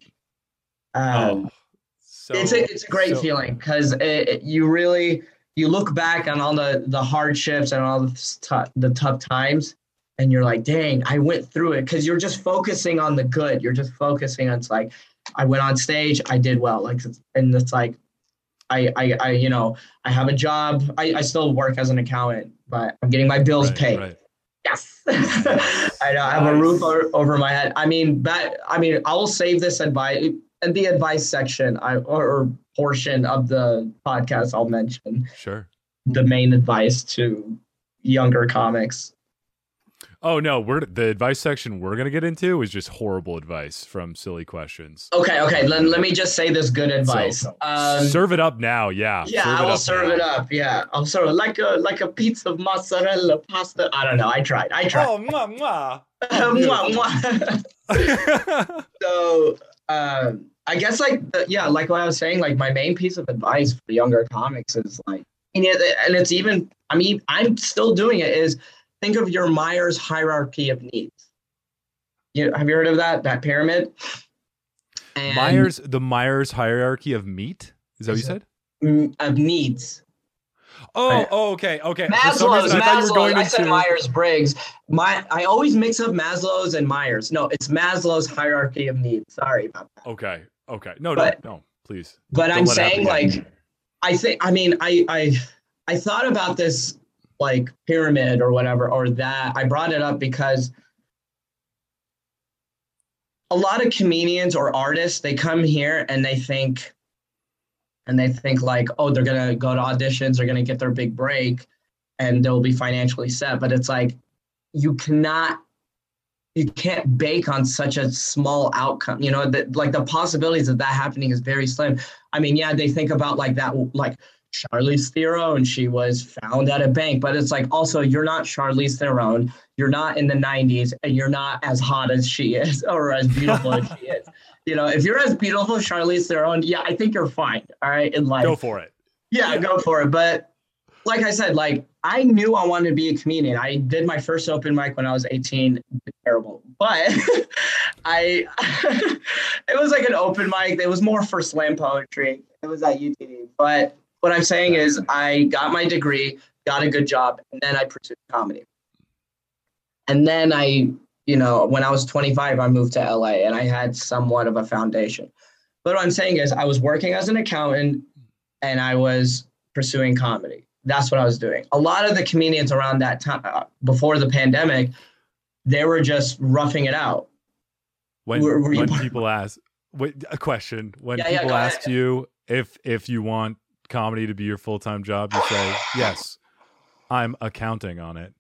Speaker 3: It's a great feeling because you look back on all the hardships and all the tough times, and you're like, dang, I went through it, because you're just focusing on the good. You're just focusing on, it's like, I went on stage, I did well. Like, and it's like, I have a job. I still work as an accountant, but I'm getting my bills paid. Right. Yes. I have a roof over my head. I will save this advice in the advice section or portion of the podcast. I'll mention the main advice to younger comics.
Speaker 1: Oh no, the advice section we're gonna get into is just horrible advice from silly questions.
Speaker 3: Okay. Let me just say this good advice.
Speaker 1: So, serve it up now. Yeah.
Speaker 3: Yeah, I will serve it up. Yeah, I'll serve it like a pizza of mozzarella pasta. I don't know. I tried.
Speaker 1: Oh, mwah, mwah.
Speaker 3: Mwah, mwah. So, I guess like what I was saying, like my main piece of advice for younger comics is like, and it's even, I'm still doing it, is think of your Myers hierarchy of needs. Have you heard of that pyramid? And
Speaker 1: the Myers hierarchy of meat? Is that what you said?
Speaker 3: Of needs.
Speaker 1: Oh, okay.
Speaker 3: Maslow's. I said Myers-Briggs. I always mix up Maslow's and Myers. No, it's Maslow's hierarchy of needs. Sorry about that.
Speaker 1: Okay. No, please.
Speaker 3: But I'm saying, like, I thought about this, like, pyramid or whatever, or that. I brought it up because a lot of comedians or artists, they come here and they think like, oh, they're going to go to auditions, they're going to get their big break, and they'll be financially set. But it's like, you can't bake on such a small outcome. Like the possibilities of that happening is very slim. They think about like that, like Charlize Theron, she was found at a bank, but it's like, also, you're not Charlize Theron, you're not in the 90s, and you're not as hot as she is or as beautiful as she is. If you're as beautiful as Charlize Theron, yeah, I think you're fine. All right. In life.
Speaker 1: Go for it.
Speaker 3: Yeah, go for it. But like I said, like, I knew I wanted to be a comedian. I did my first open mic when I was 18. Terrible. But it was like an open mic. It was more for slam poetry. It was at UTD. But what I'm saying is I got my degree, got a good job, and then I pursued comedy. And then when I was 25, I moved to LA and I had somewhat of a foundation. But what I'm saying is I was working as an accountant and I was pursuing comedy. That's what I was doing. A lot of the comedians around that time, before the pandemic, they were just roughing it out.
Speaker 1: When people ask, a question, when people ask you if you want comedy to be your full-time job, you say, yes, I'm accounting on it.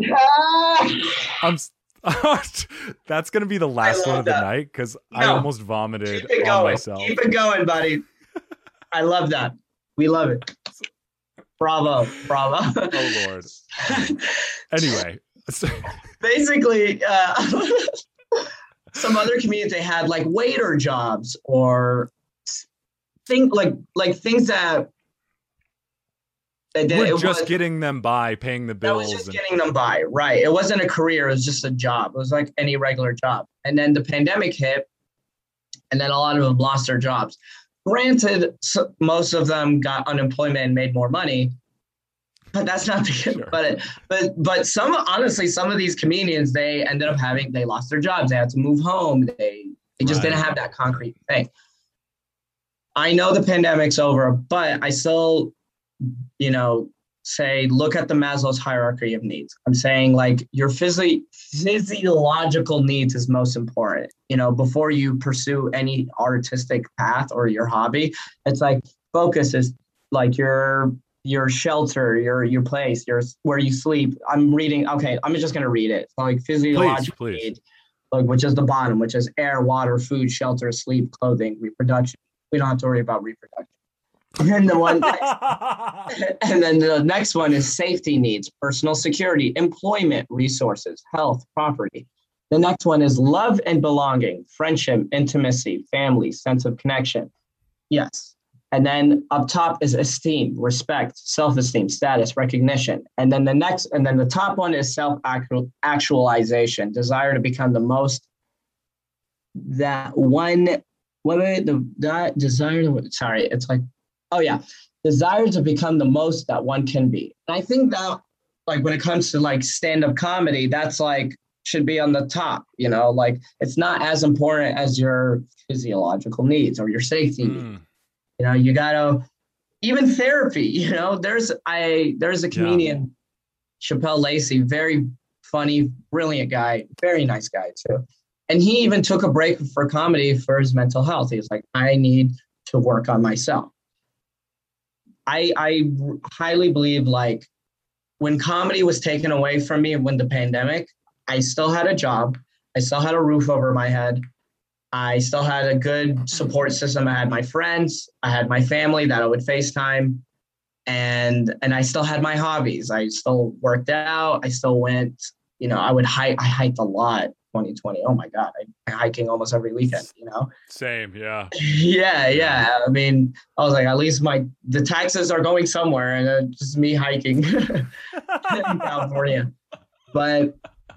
Speaker 1: That's going to be the last one of the night because I almost vomited on myself.
Speaker 3: Keep it going, buddy. I love that. We love it. Bravo.
Speaker 1: Oh, Lord. Anyway.
Speaker 3: Basically, some other comedians, they had like waiter jobs or things that
Speaker 1: we're just getting them by, paying the bills.
Speaker 3: That was just getting them by, right? It wasn't a career. It was just a job. It was like any regular job. And then the pandemic hit, and then a lot of them lost their jobs. Granted, most of them got unemployment and made more money, but that's not the sure. But some of these comedians, they lost their jobs. They had to move home. They just didn't have that concrete thing. I know the pandemic's over, but I still, say, look at the Maslow's hierarchy of needs. I'm saying like your physiological needs is most important, before you pursue any artistic path or your hobby. It's like focus is like your shelter, your place, where you sleep. I'm reading. Okay. I'm just going to read it. So like physiological needs, like, which is the bottom, which is air, water, food, shelter, sleep, clothing, reproduction. We don't have to worry about reproduction. And then the next one is safety needs, personal security, employment, resources, health, property. The next one is love and belonging, friendship, intimacy, family, sense of connection. Yes. And then up top is esteem, respect, self-esteem, status, recognition. And then the top one is self-actualization, desire to become the most desire to become the most that one can be. And I think that, like, when it comes to like stand-up comedy, that's like should be on the top, like it's not as important as your physiological needs or your safety needs. You gotta, even therapy, there's a comedian, Chappelle Lacey, very funny, brilliant guy, very nice guy too. And he even took a break for comedy for his mental health. He was like, I need to work on myself. I highly believe, like, when comedy was taken away from me when the pandemic, I still had a job. I still had a roof over my head. I still had a good support system. I had my friends. I had my family that I would FaceTime. And I still had my hobbies. I still worked out. I still went, I would hike. I hiked a lot. 2020. Oh my God. I'm hiking almost every weekend,
Speaker 1: Same. Yeah.
Speaker 3: Yeah. I mean, I was like, at least the taxes are going somewhere, and just me hiking in California. But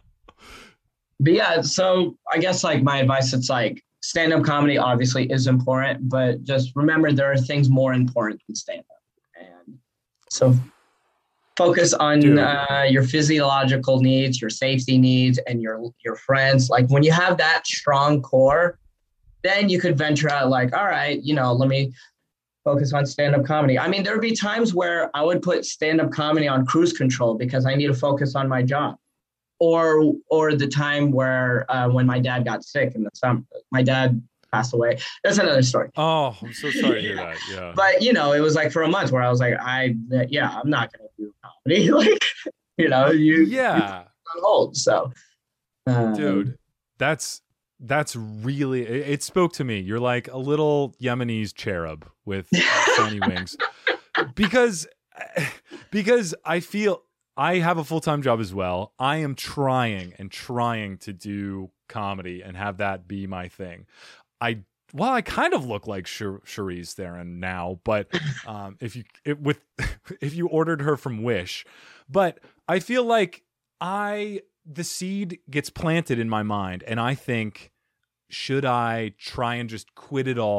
Speaker 3: yeah, so I guess like my advice, it's like stand-up comedy obviously is important, but just remember there are things more important than stand-up. And so focus on your physiological needs, your safety needs, and your friends. Like when you have that strong core, then you could venture out like, all right, let me focus on stand-up comedy. I mean, there would be times where I would put stand-up comedy on cruise control because I need to focus on my job. Or the time where when my dad got sick in the summer, my dad passed away. That's another story.
Speaker 1: Oh, I'm so sorry to hear that. Yeah.
Speaker 3: But it was like for a month where I was like, I'm not going to do comedy. Like, you on hold. So,
Speaker 1: dude, that's really, it spoke to me. You're like a little Yemenis cherub with shiny wings, because I feel I have a full-time job as well. I am trying to do comedy and have that be my thing. I kind of look like Charlize Theron now, but if you ordered her from Wish, but I feel like the seed gets planted in my mind, and I think, should I try and just quit it all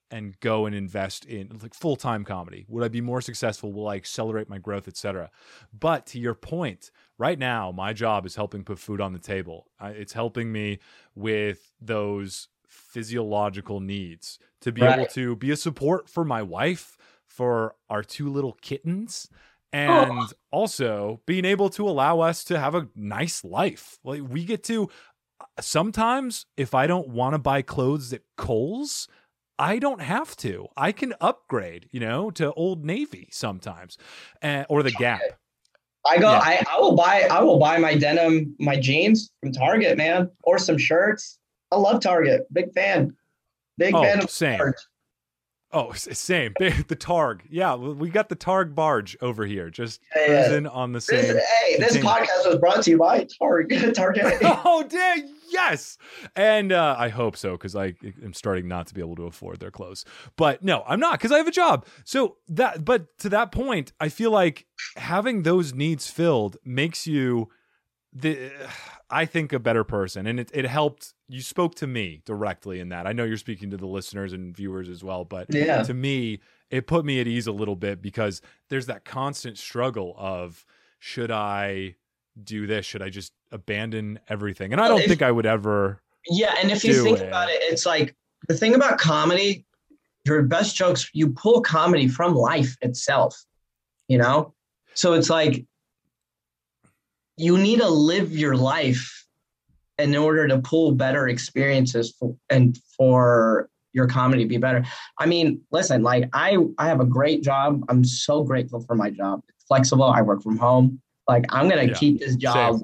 Speaker 1: and go and invest in like full-time comedy? Would I be more successful? Will I accelerate my growth, etc.? But to your point, right now, my job is helping put food on the table. It's helping me with those physiological needs to be able to be a support for my wife, for our 2 little kittens, and also being able to allow us to have a nice life. Like we get to, sometimes if I don't want to buy clothes at Kohl's, I don't have to. I can upgrade, to Old Navy sometimes, or the Gap.
Speaker 3: I will buy my denim, my jeans from Target, man, or some shirts. I love Target. Big fan. Big fan of
Speaker 1: same.
Speaker 3: Target.
Speaker 1: Oh, same. The Targ. Yeah, we got the Targ barge over here, just cruising on the same.
Speaker 3: This podcast was brought to you by Target.
Speaker 1: Oh, dang. Yes. And I hope so, because I am starting not to be able to afford their clothes. But no, I'm not, because I have a job. But to that point, I feel like having those needs filled makes you, I think, a better person. And it helped. You spoke to me directly in that. I know you're speaking to the listeners and viewers as well, but to me, it put me at ease a little bit, because there's that constant struggle of, should I do this? Should I just abandon everything? And I don't think I would ever. Yeah.
Speaker 3: And if you think about it, it's like the thing about comedy, your best jokes, you pull comedy from life itself, So it's like, you need to live your life in order to pull better experiences for your comedy to be better. I mean, listen, like I have a great job. I'm so grateful for my job. It's flexible. I work from home. Like I'm going to keep this job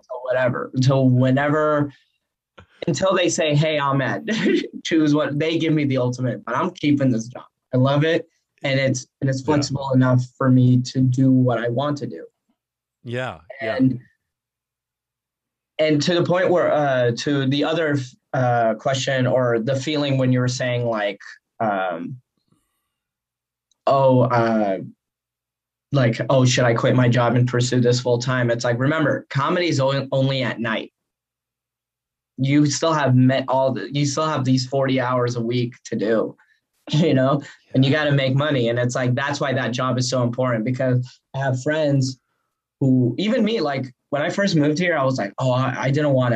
Speaker 3: until they say, hey, Ahmed, choose what they give me the ultimate, but I'm keeping this job. I love it. And it's flexible enough for me to do what I want to do.
Speaker 1: Yeah.
Speaker 3: And to the point where, to the other question, or the feeling when you were saying like, should I quit my job and pursue this full time? It's like, remember, comedy is only at night. You still have you still have these 40 hours a week to do, and you got to make money. And it's like, that's why that job is so important, because I have friends who, even me, like, when I first moved here, I was like, I didn't want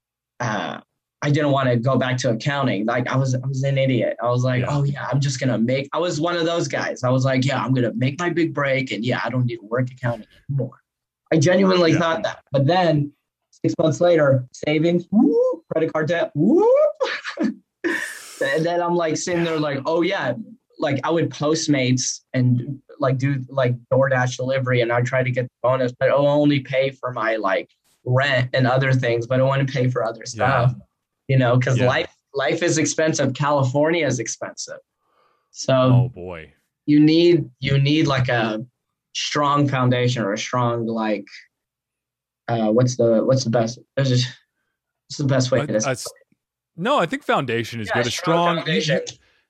Speaker 3: to go back to accounting. Like I was an idiot. I was like, I'm just going to I was one of those guys. I was like, I'm going to make my big break. And I don't need to work accounting anymore. I genuinely thought that. But then 6 months later, savings, whoop, credit card debt, whoop. And then I'm like sitting there like, like I would Postmates and like do like DoorDash delivery, and I'd try to get the bonus, but it'll only pay for my like rent and other things, but I want to pay for other stuff, because life is expensive. California is expensive. So you need like a strong foundation, or a strong, like, what's the best? What's the best way to this?
Speaker 1: No, I think foundation is good. A strong foundation.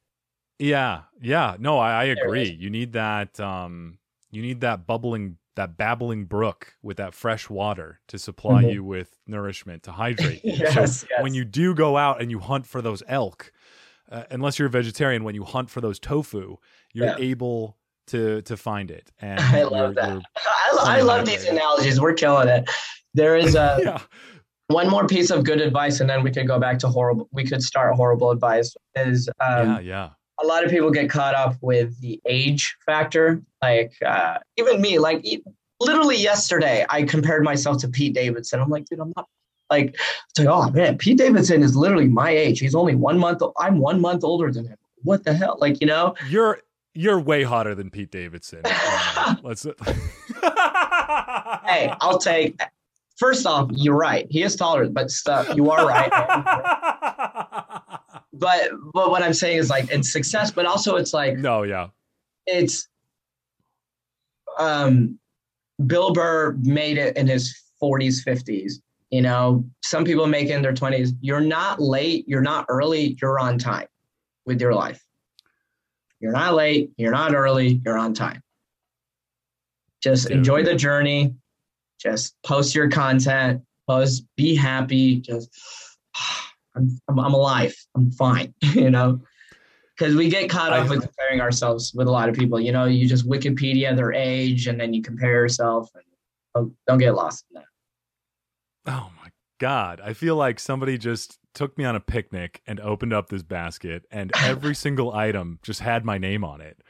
Speaker 1: No, I agree. You need that babbling brook with that fresh water to supply you with nourishment, to hydrate you. When you do go out and you hunt for those elk, unless you're a vegetarian, when you hunt for those tofu, you're able to find it. And
Speaker 3: I love that. I love these analogies. We're killing it. There is one more piece of good advice, and then we could go back to horrible. We could start horrible advice. Is a lot of people get caught up with the age factor. Like even me, like literally yesterday, I compared myself to Pete Davidson. I'm like, dude, I'm not like, it's like, oh man, Pete Davidson is literally my age. He's only 1 month. I'm 1 month older than him. What the hell? Like,
Speaker 1: You're way hotter than Pete Davidson.
Speaker 3: Hey, I'll take. First off, you're right. He is taller, but you are right. But what I'm saying is like, it's success, but also it's like, it's Bill Burr made it in his 40s, 50s. Some people make it in their 20s. You're not late. You're not early. You're on time with your life. You're not late. You're not early. You're on time. Just enjoy the journey. Just post your content. Be happy. Just I'm alive. I'm fine. Because we get caught up with comparing ourselves with a lot of people. You know, you just Wikipedia their age and then you compare yourself. And don't get lost in that.
Speaker 1: Oh my God. I feel like somebody just took me on a picnic and opened up this basket and every single item just had my name on it.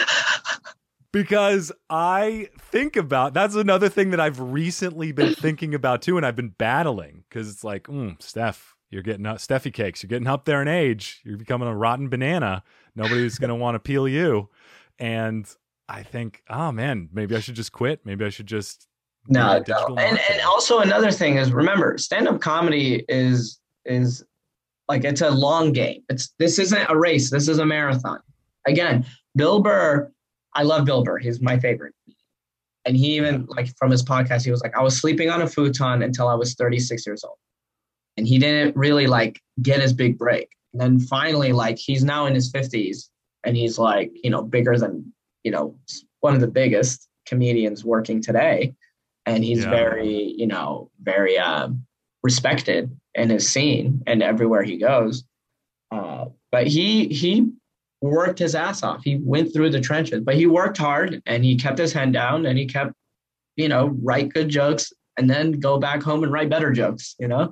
Speaker 1: Because I think about, that's another thing that I've recently been thinking about too. And I've been battling because it's like, Steph, you're getting up, Steffi cakes, you're getting up there in age. You're becoming a rotten banana. Nobody's going to want to peel you. And I think, oh man, maybe I should just quit. Maybe I should just.
Speaker 3: No. And also another thing is, remember, stand-up comedy is like, it's a long game. This isn't a race. This is a marathon. Again, Bill Burr, I love Bill Burr. He's my favorite. And he even, like, from his podcast, he was like, I was sleeping on a futon until I was 36 years old. And he didn't really, like, get his big break. And then finally, like, he's now in his 50s and he's, like, you know, bigger than, you know, one of the biggest comedians working today. And he's very, you know, very respected in his scene and everywhere he goes. But he worked his ass off. He went through the trenches, but he worked hard and he kept his head down and he kept, you know, write good jokes and then go back home and write better jokes, you know?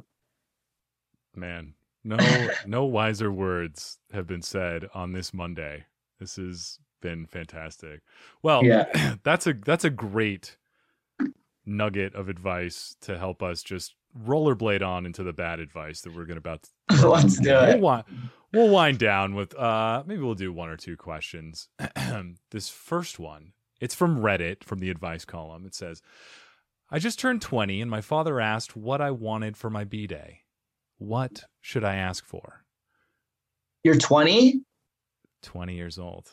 Speaker 1: Man, no wiser words have been said on this Monday. This has been fantastic. Well, that's a great nugget of advice to help us just rollerblade on into the bad advice that we're going to
Speaker 3: let's do it.
Speaker 1: We'll wind down with maybe we'll do one or two questions. This first one, it's from Reddit, from the advice column. It says, I just turned 20 and my father asked what I wanted for my B-day. What should I ask for?
Speaker 3: You're 20?
Speaker 1: 20 years old.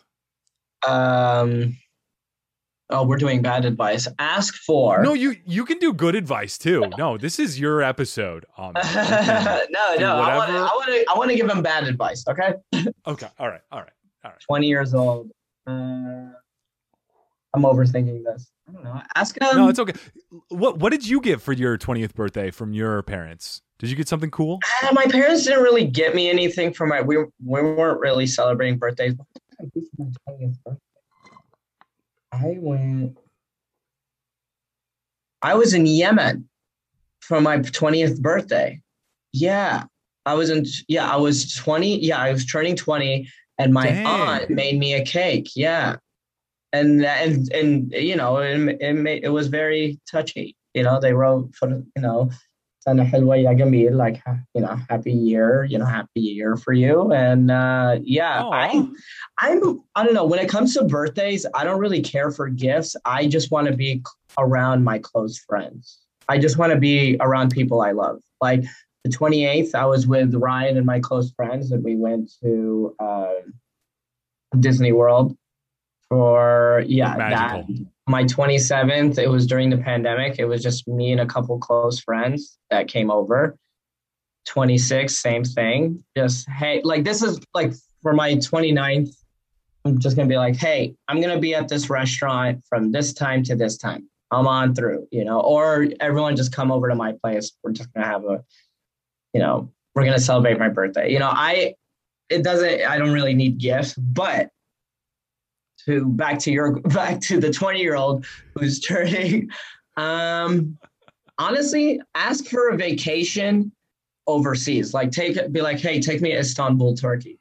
Speaker 3: Oh, we're doing bad advice. Ask for.
Speaker 1: No, you can do good advice too. No, this is your episode.
Speaker 3: No. I want to give him bad advice. Okay.
Speaker 1: Okay. All right.
Speaker 3: 20 years old. I'm overthinking this. I don't know. Ask him.
Speaker 1: No, it's okay. What did you get for your 20th birthday from your parents? Did you get something cool?
Speaker 3: My parents didn't really get me anything for we weren't really celebrating birthdays. What did I do for my 20th birthday? I was in Yemen for my 20th birthday. Yeah. I was 20. Yeah. I was turning 20 and my aunt made me a cake. Yeah. And you know, it was very touchy. You know, they wrote for, you know, like, you know, happy year for you. And I don't know, when it comes to birthdays, I don't really care for gifts. I just want to be around my close friends. I just want to be around people I love. Like the 28th, I was with Ryan and my close friends and we went to Disney World for that. My 27th, it was during the pandemic. It was just me and a couple close friends that came over. 26th, same thing. Just, hey, like this is like for my 29th, I'm just going to be like, hey, I'm going to be at this restaurant from this time to this time. I'm on through, you know, or everyone just come over to my place. We're just going to have we're going to celebrate my birthday. You know, I don't really need gifts, but back to the 20-year-old who's turning, honestly, ask for a vacation overseas. Like be like, hey, take me to Istanbul, Turkey.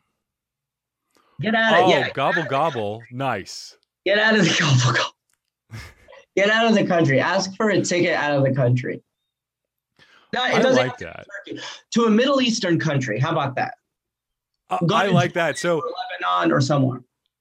Speaker 3: Get out of
Speaker 1: gobble gobble. Nice.
Speaker 3: Get out of the gobble gobble. Get out of the country. Ask for a ticket out of the country. No, it doesn't like that. To a Middle Eastern country. How about that?
Speaker 1: I like that. So
Speaker 3: Lebanon or somewhere.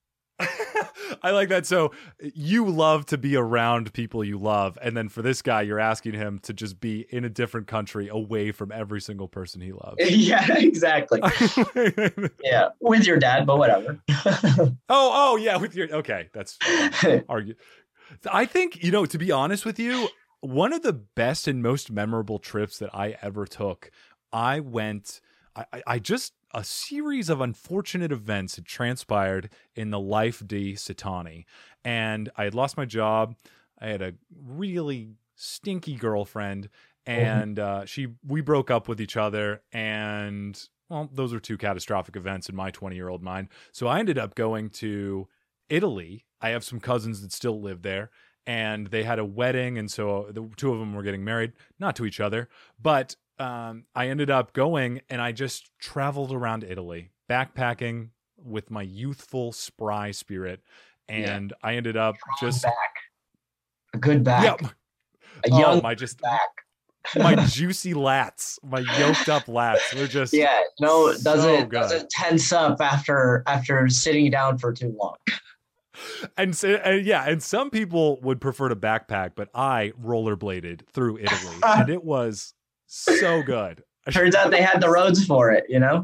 Speaker 1: I like that. So you love to be around people you love. And then for this guy, you're asking him to just be in a different country away from every single person he loves.
Speaker 3: Yeah, exactly. Yeah. With your dad, but whatever.
Speaker 1: Oh yeah. Okay. That's argue. I think, you know, to be honest with you, one of the best and most memorable trips that I ever took, I just, a series of unfortunate events had transpired in the life de Sitani. And I had lost my job. I had a really stinky girlfriend and we broke up with each other and well, those are two catastrophic events in my 20-year-old mind. So I ended up going to Italy. I have some cousins that still live there, and they had a wedding. And so the two of them were getting married, not to each other, but I ended up going and I just traveled around Italy, backpacking with my youthful, spry spirit. And I ended up just
Speaker 3: back. A good back.
Speaker 1: Yeah.
Speaker 3: A young
Speaker 1: my just
Speaker 3: back.
Speaker 1: my juicy lats, my yoked up lats. They're just
Speaker 3: doesn't tense up after sitting down for too long.
Speaker 1: And some people would prefer to backpack, but I rollerbladed through Italy, and it was so good.
Speaker 3: Turns out they had the roads for it, you know?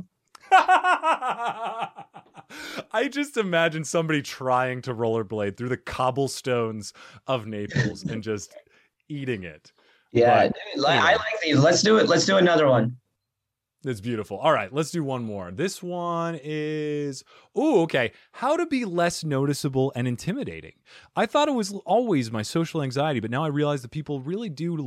Speaker 1: I just imagine somebody trying to rollerblade through the cobblestones of Naples and just eating it.
Speaker 3: Yeah, dude, I like these. Let's do it. Let's do another one.
Speaker 1: It's beautiful. All right, let's do one more. This one is, okay. How to be less noticeable and intimidating. I thought it was always my social anxiety, but now I realize that people really do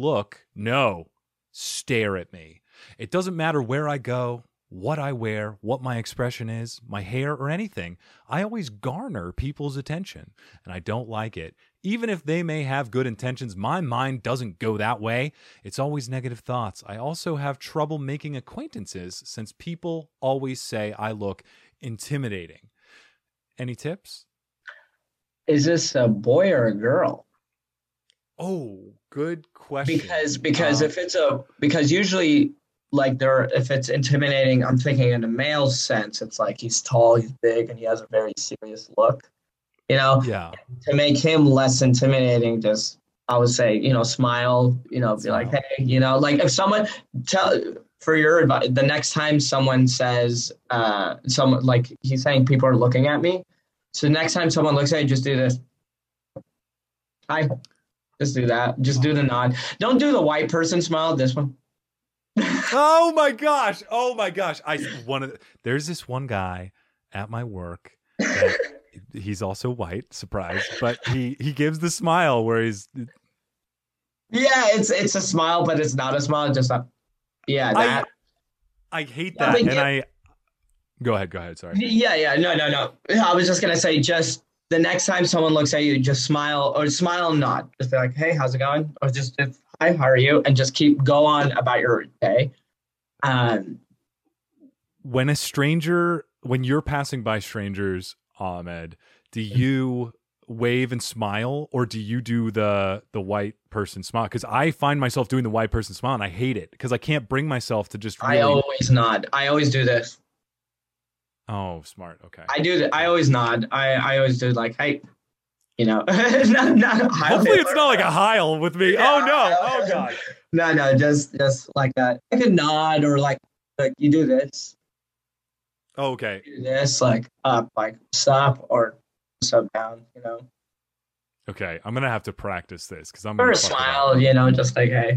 Speaker 1: stare at me. It doesn't matter where I go, what I wear, what my expression is, my hair, or anything. I always garner people's attention, and I don't like it. Even if they may have good intentions, my mind doesn't go that way. It's always negative thoughts. I also have trouble making acquaintances since people always say I look intimidating. Any tips?
Speaker 3: Is this a boy or a girl?
Speaker 1: Oh, good question.
Speaker 3: Because usually, like, if it's intimidating, I'm thinking in a male sense, it's like he's tall, he's big, and he has a very serious look. You know, to make him less intimidating, I would say, smile, be like, hey, like if someone for your advice, the next time someone says, someone like he's saying people are looking at me. So next time someone looks at you, just do this. Hi, just do that. Just do the nod. Don't do the white person smile. This one.
Speaker 1: Oh my gosh. There's this one guy at my work that he's also white, surprise, but he gives the smile where he's
Speaker 3: it's a smile, but it's not a smile, just that.
Speaker 1: I hate that. And go ahead, sorry.
Speaker 3: No, I was just gonna say, just the next time someone looks at you, just smile and nod, just be like, hey, how's it going, or just hi, how are you, and just go on about your day.
Speaker 1: When you're passing by strangers, Ahmed, do you wave and smile, or do you do the white person smile? Because I find myself doing the white person smile and I hate it because I can't bring myself to just really...
Speaker 3: I always nod. I always do this.
Speaker 1: Oh, smart. Okay.
Speaker 3: I do that. I always nod. I always do like, hey, not
Speaker 1: hopefully it's not like a Heil with me.
Speaker 3: Yeah,
Speaker 1: oh no. Oh god.
Speaker 3: No, just like that. Like a nod, or like you do this.
Speaker 1: Okay.
Speaker 3: You do this, like up, like stop, or sub down,
Speaker 1: Okay, I'm gonna have to practice this because I'm
Speaker 3: or
Speaker 1: gonna
Speaker 3: a smile, just like hey.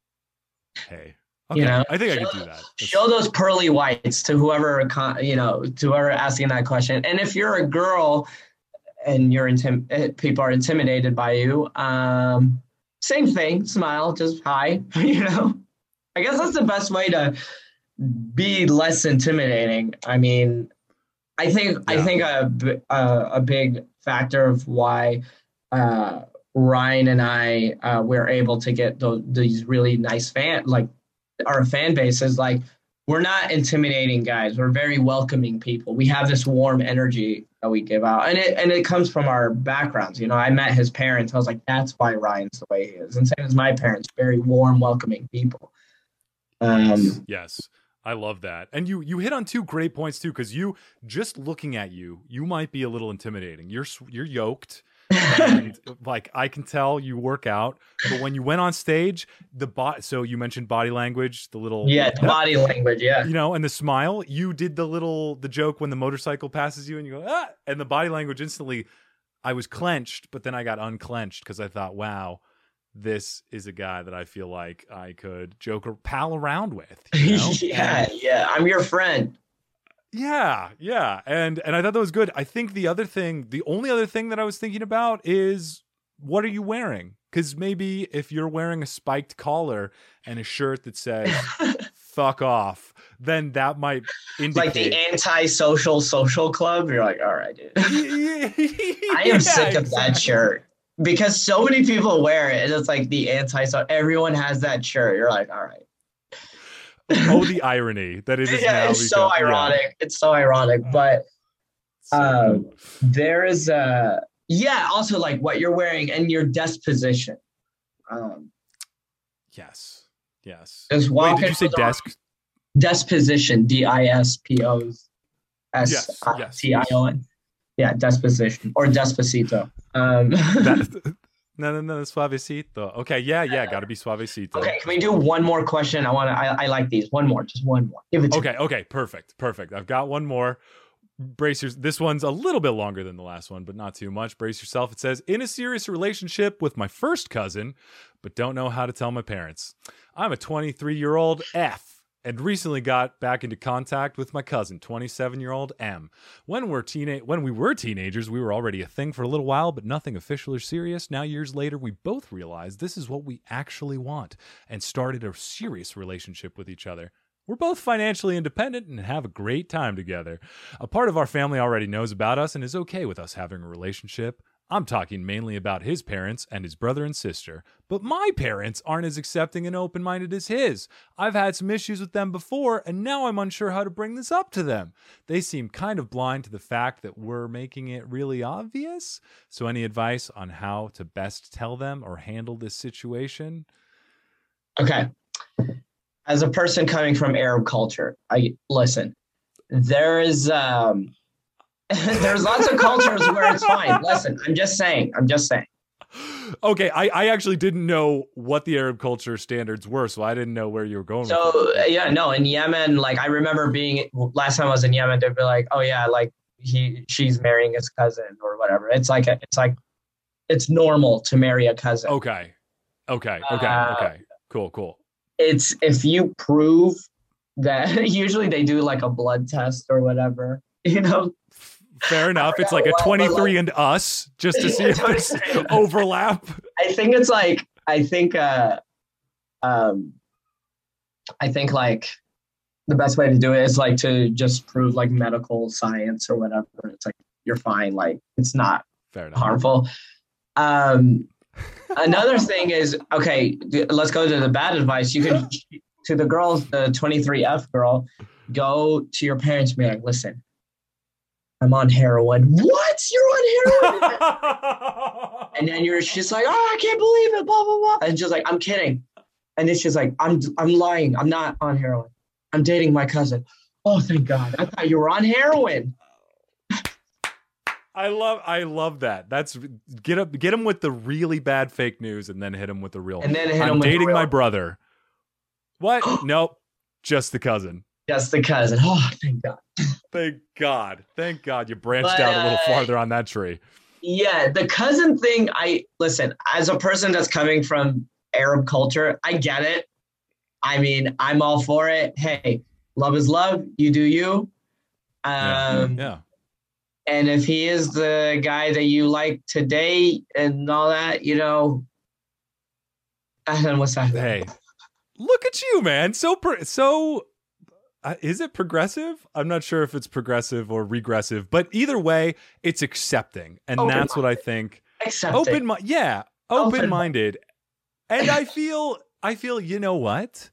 Speaker 1: Okay, I think I can do that.
Speaker 3: Show those pearly whites to whoever to whoever asking that question. And if you're a girl and people are intimidated by you, same thing, smile, just hi. I guess that's the best way to be less intimidating. I mean, I think a big factor of why Ryan and I were able to get these really nice our fan base is like, we're not intimidating guys. We're very welcoming people. We have this warm energy that we give out, and it comes from our backgrounds. I met his parents. I was like, that's why Ryan's the way he is. And same as my parents, very warm, welcoming people.
Speaker 1: Yes. I love that. And you hit on two great points too, because you just looking at you might be a little intimidating. You're yoked. And like I can tell you work out, but when you went on stage, so you mentioned body language, the little
Speaker 3: body language,
Speaker 1: and the smile. You did the joke when the motorcycle passes you, and you go and the body language instantly. I was clenched, but then I got unclenched because I thought, wow, this is a guy that I feel like I could joke or pal around with.
Speaker 3: Yeah, I'm your friend.
Speaker 1: Yeah. And I thought that was good. I think the only other thing that I was thinking about is, what are you wearing? Because maybe if you're wearing a spiked collar and a shirt that says fuck off, then that might indicate
Speaker 3: Like the anti-social social club. You're like, all right, dude. I am sick of that shirt because so many people wear it. And it's like the anti-social. Everyone has that shirt. You're like, all right.
Speaker 1: Oh, the irony that it is now.
Speaker 3: It's so ironic. Yeah. It's so ironic. But there is also like what you're wearing and your desk position.
Speaker 1: Yes.
Speaker 3: Just walk.
Speaker 1: Wait, did you say desk?
Speaker 3: Desk position. DISPOSSITION. Yeah, desk position or Despacito.
Speaker 1: No, suavecito. Okay, yeah, got to be suavecito.
Speaker 3: Okay, can we do one more question? I like these. One more, just one more. Give it to me.
Speaker 1: Okay, perfect. I've got one more. This one's a little bit longer than the last one, but not too much. Brace yourself. It says, in a serious relationship with my first cousin, but don't know how to tell my parents. I'm a 23-year-old F and recently got back into contact with my cousin, 27-year-old M. When we were teenagers, we were already a thing for a little while, but nothing official or serious. Now, years later, we both realized this is what we actually want and started a serious relationship with each other. We're both financially independent and have a great time together. A part of our family already knows about us and is okay with us having a relationship. I'm talking mainly about his parents and his brother and sister, but my parents aren't as accepting and open-minded as his. I've had some issues with them before, and now I'm unsure how to bring this up to them. They seem kind of blind to the fact that we're making it really obvious. So any advice on how to best tell them or handle this situation?
Speaker 3: Okay. As a person coming from Arab culture, there is there's lots of cultures where it's fine. Listen, I'm just saying.
Speaker 1: Okay, I actually didn't know what the Arab culture standards were, so I didn't know where you were going.
Speaker 3: So in Yemen, like I remember last time I was in Yemen, they'd be like, oh yeah, like she's marrying his cousin or whatever. It's like it's normal to marry a cousin.
Speaker 1: Okay. Cool.
Speaker 3: It's if you prove that usually they do like a blood test or whatever,
Speaker 1: Fair enough. It's like a 23 and us just to see if there's overlap.
Speaker 3: I think the best way to do it is like to just prove like medical science or whatever. It's like you're fine. Like it's not harmful. Another thing is, okay, let's go to the bad advice. You can, to the girls, the 23F girl, go to your parents and be like, listen, I'm on heroin. What? You're on heroin? And then she's like, oh, I can't believe it, blah, blah, blah. And she's like, I'm kidding. And then she's like, I'm lying. I'm not on heroin. I'm dating my cousin. Oh, thank God. I thought you were on heroin.
Speaker 1: I love that. That's get him with the really bad fake news and then hit him with the real.
Speaker 3: And then
Speaker 1: I'm dating my brother. What? Nope. Just the cousin.
Speaker 3: Just the cousin. Oh, thank God.
Speaker 1: Thank God you branched out a little farther on that tree.
Speaker 3: Yeah, the cousin thing, listen, as a person that's coming from Arab culture, I get it. I mean, I'm all for it. Hey, love is love. You do you.
Speaker 1: Yeah.
Speaker 3: And if he is the guy that you like today and all that, what's that?
Speaker 1: Hey, look at you, man. Is it progressive? I'm not sure if it's progressive or regressive, but either way, it's accepting. And that's what I think.
Speaker 3: Accepting.
Speaker 1: Open-minded. And I feel, you know what?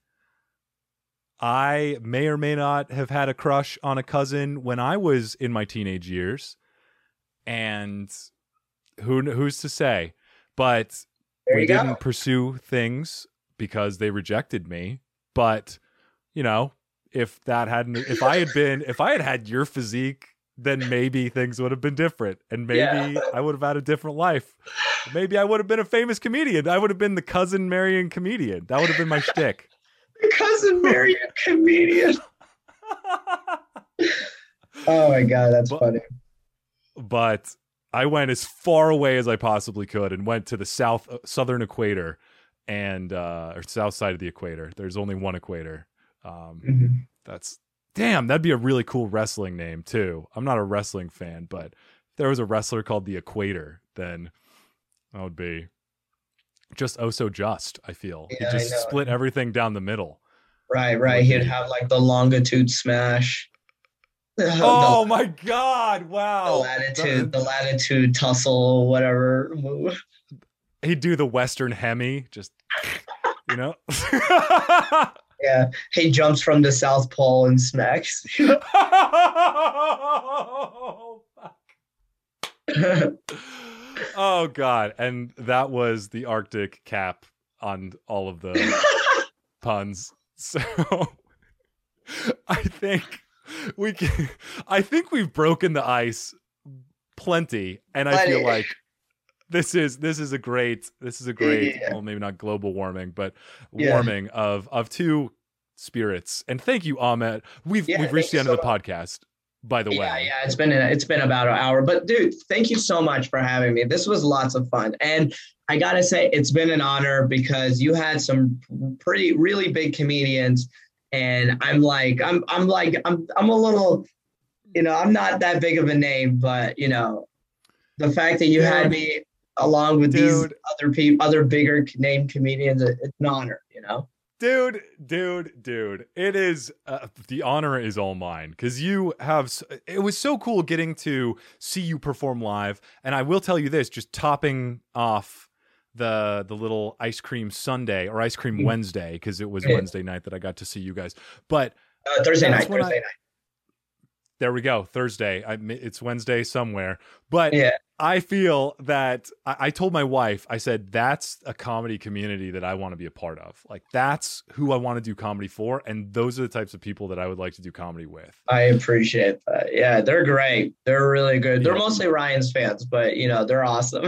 Speaker 1: I may or may not have had a crush on a cousin when I was in my teenage years. And who's to say? But we didn't pursue things because they rejected me. But, if I had had your physique, then maybe things would have been different. And maybe I would have had a different life. Maybe I would have been a famous comedian. I would have been the cousin marrying comedian. That would have been my shtick.
Speaker 3: Cousin marrying comedian. Oh my God, that's funny.
Speaker 1: But I went as far away as I possibly could and went to the southern equator and or south side of the equator. There's only one equator. That'd be a really cool wrestling name too. I'm not a wrestling fan, but if there was a wrestler called the Equator, then that would be just so just. I feel it just split everything down the middle.
Speaker 3: Right. He'd have like the longitude smash.
Speaker 1: Oh my God!
Speaker 3: The
Speaker 1: Wow.
Speaker 3: latitude tussle, whatever move.
Speaker 1: He'd do the Western Hemi, just you know.
Speaker 3: Yeah, he jumps from the South Pole and smacks.
Speaker 1: Oh God! And that was the Arctic cap on all of the puns. So I think I think we've broken the ice plenty, and I feel like this is a great well, maybe not global warming, but warming of two spirits. And thank you, Ahmed. We've reached the end of the podcast, by the way.
Speaker 3: Yeah, it's been about an hour. But dude, thank you so much for having me. This was lots of fun. And I gotta say, it's been an honor because you had some really big comedians. And I'm a little, I'm not that big of a name, but the fact that you had me along with these other bigger name comedians, it's an honor,
Speaker 1: Dude, it is the honor is all mine because it was so cool getting to see you perform live. And I will tell you this, just topping off the little ice cream Sunday or ice cream Wednesday, because it was Wednesday night that I got to see you guys. But
Speaker 3: Thursday night.
Speaker 1: There we go. Thursday. It's Wednesday somewhere. But yeah. I feel that I told my wife, I said, that's a comedy community that I want to be a part of. Like, that's who I want to do comedy for. And those are the types of people that I would like to do comedy with. I
Speaker 3: appreciate that. Yeah, they're great. They're really good. They're mostly Ryan's fans, but they're awesome.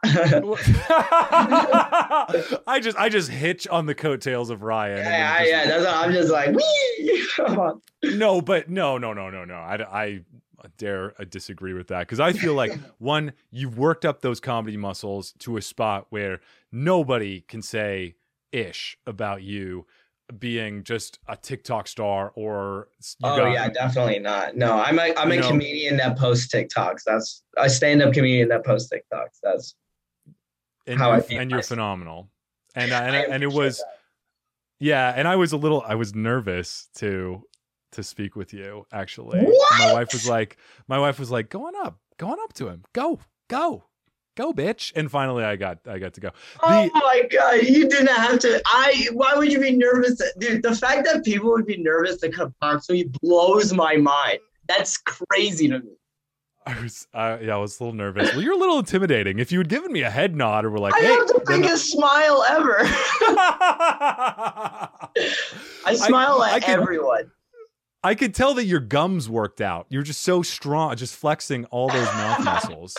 Speaker 1: I just hitch on the coattails of Ryan.
Speaker 3: Yeah. That's what I'm just like, wee!
Speaker 1: No. I dare disagree with that because I feel like one, you've worked up those comedy muscles to a spot where nobody can say ish about you being just a TikTok star or
Speaker 3: definitely not. No, I'm a comedian that posts TikToks. That's a stand-up comedian that posts TikToks. That's
Speaker 1: you're phenomenal. And it was and I was nervous to speak with you, actually.
Speaker 3: What?
Speaker 1: My wife was like, go on up to him. Go, bitch. And finally I got to go.
Speaker 3: Oh my God. You didn't have to. Why would you be nervous? Dude, the fact that people would be nervous to come talk to me blows my mind. That's crazy to me.
Speaker 1: I was a little nervous. Well, you're a little intimidating. If you had given me a head nod or were like,
Speaker 3: I have the biggest smile ever. I smile at everyone.
Speaker 1: I could tell that your gums worked out. You're just so strong, just flexing all those mouth muscles.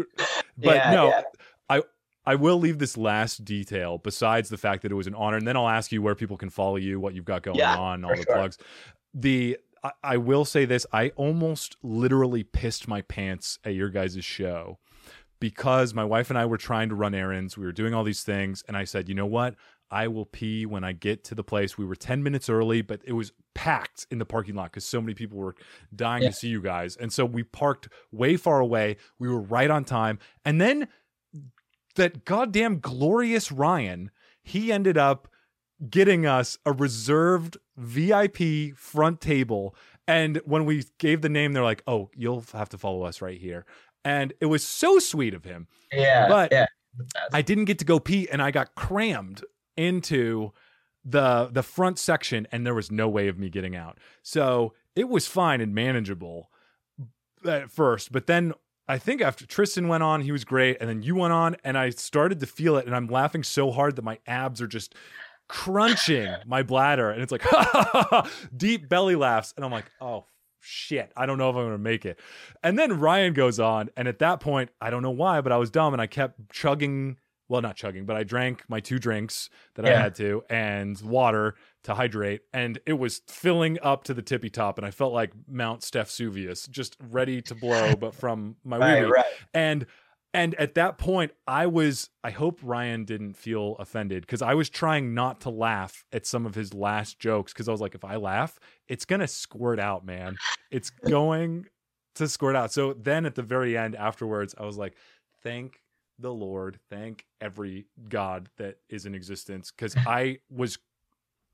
Speaker 1: I will leave this last detail besides the fact that it was an honor, and then I'll ask you where people can follow you, what you've got going on, all the plugs. I will say this, I almost literally pissed my pants at your guys' show because my wife and I were trying to run errands. We were doing all these things, and I said, you know what? I will pee when I get to the place. We were 10 minutes early, but it was packed in the parking lot because so many people were dying to see you guys. And so we parked way far away. We were right on time. And then that goddamn glorious Ryan, he ended up getting us a reserved VIP front table. And when we gave the name, they're like, oh, you'll have to follow us right here. And it was so sweet of him. But I didn't get to go pee, and I got crammed into the front section, and there was no way of me getting out. So it was fine and manageable at first, but then I think after Tristan went on, he was great, and then you went on, and I started to feel it, and I'm laughing so hard that my abs are just crunching my bladder, and it's like deep belly laughs, and I'm like, oh shit, I don't know if I'm gonna make it. And then Ryan goes on, and at that point, I don't know why, but I was dumb, and I kept chugging. Well, not chugging, but I drank my 2 drinks that I had to, and water to hydrate, and it was filling up to the tippy top, and I felt like Mount Steph Suvius, just ready to blow, but from my wee-wee.
Speaker 3: Right.
Speaker 1: And at that point, I hope Ryan didn't feel offended, because I was trying not to laugh at some of his last jokes, because I was like, if I laugh, it's going to squirt out, man. It's going to squirt out. So then at the very end, afterwards, I was like, thank the Lord, thank every God that is in existence, because I was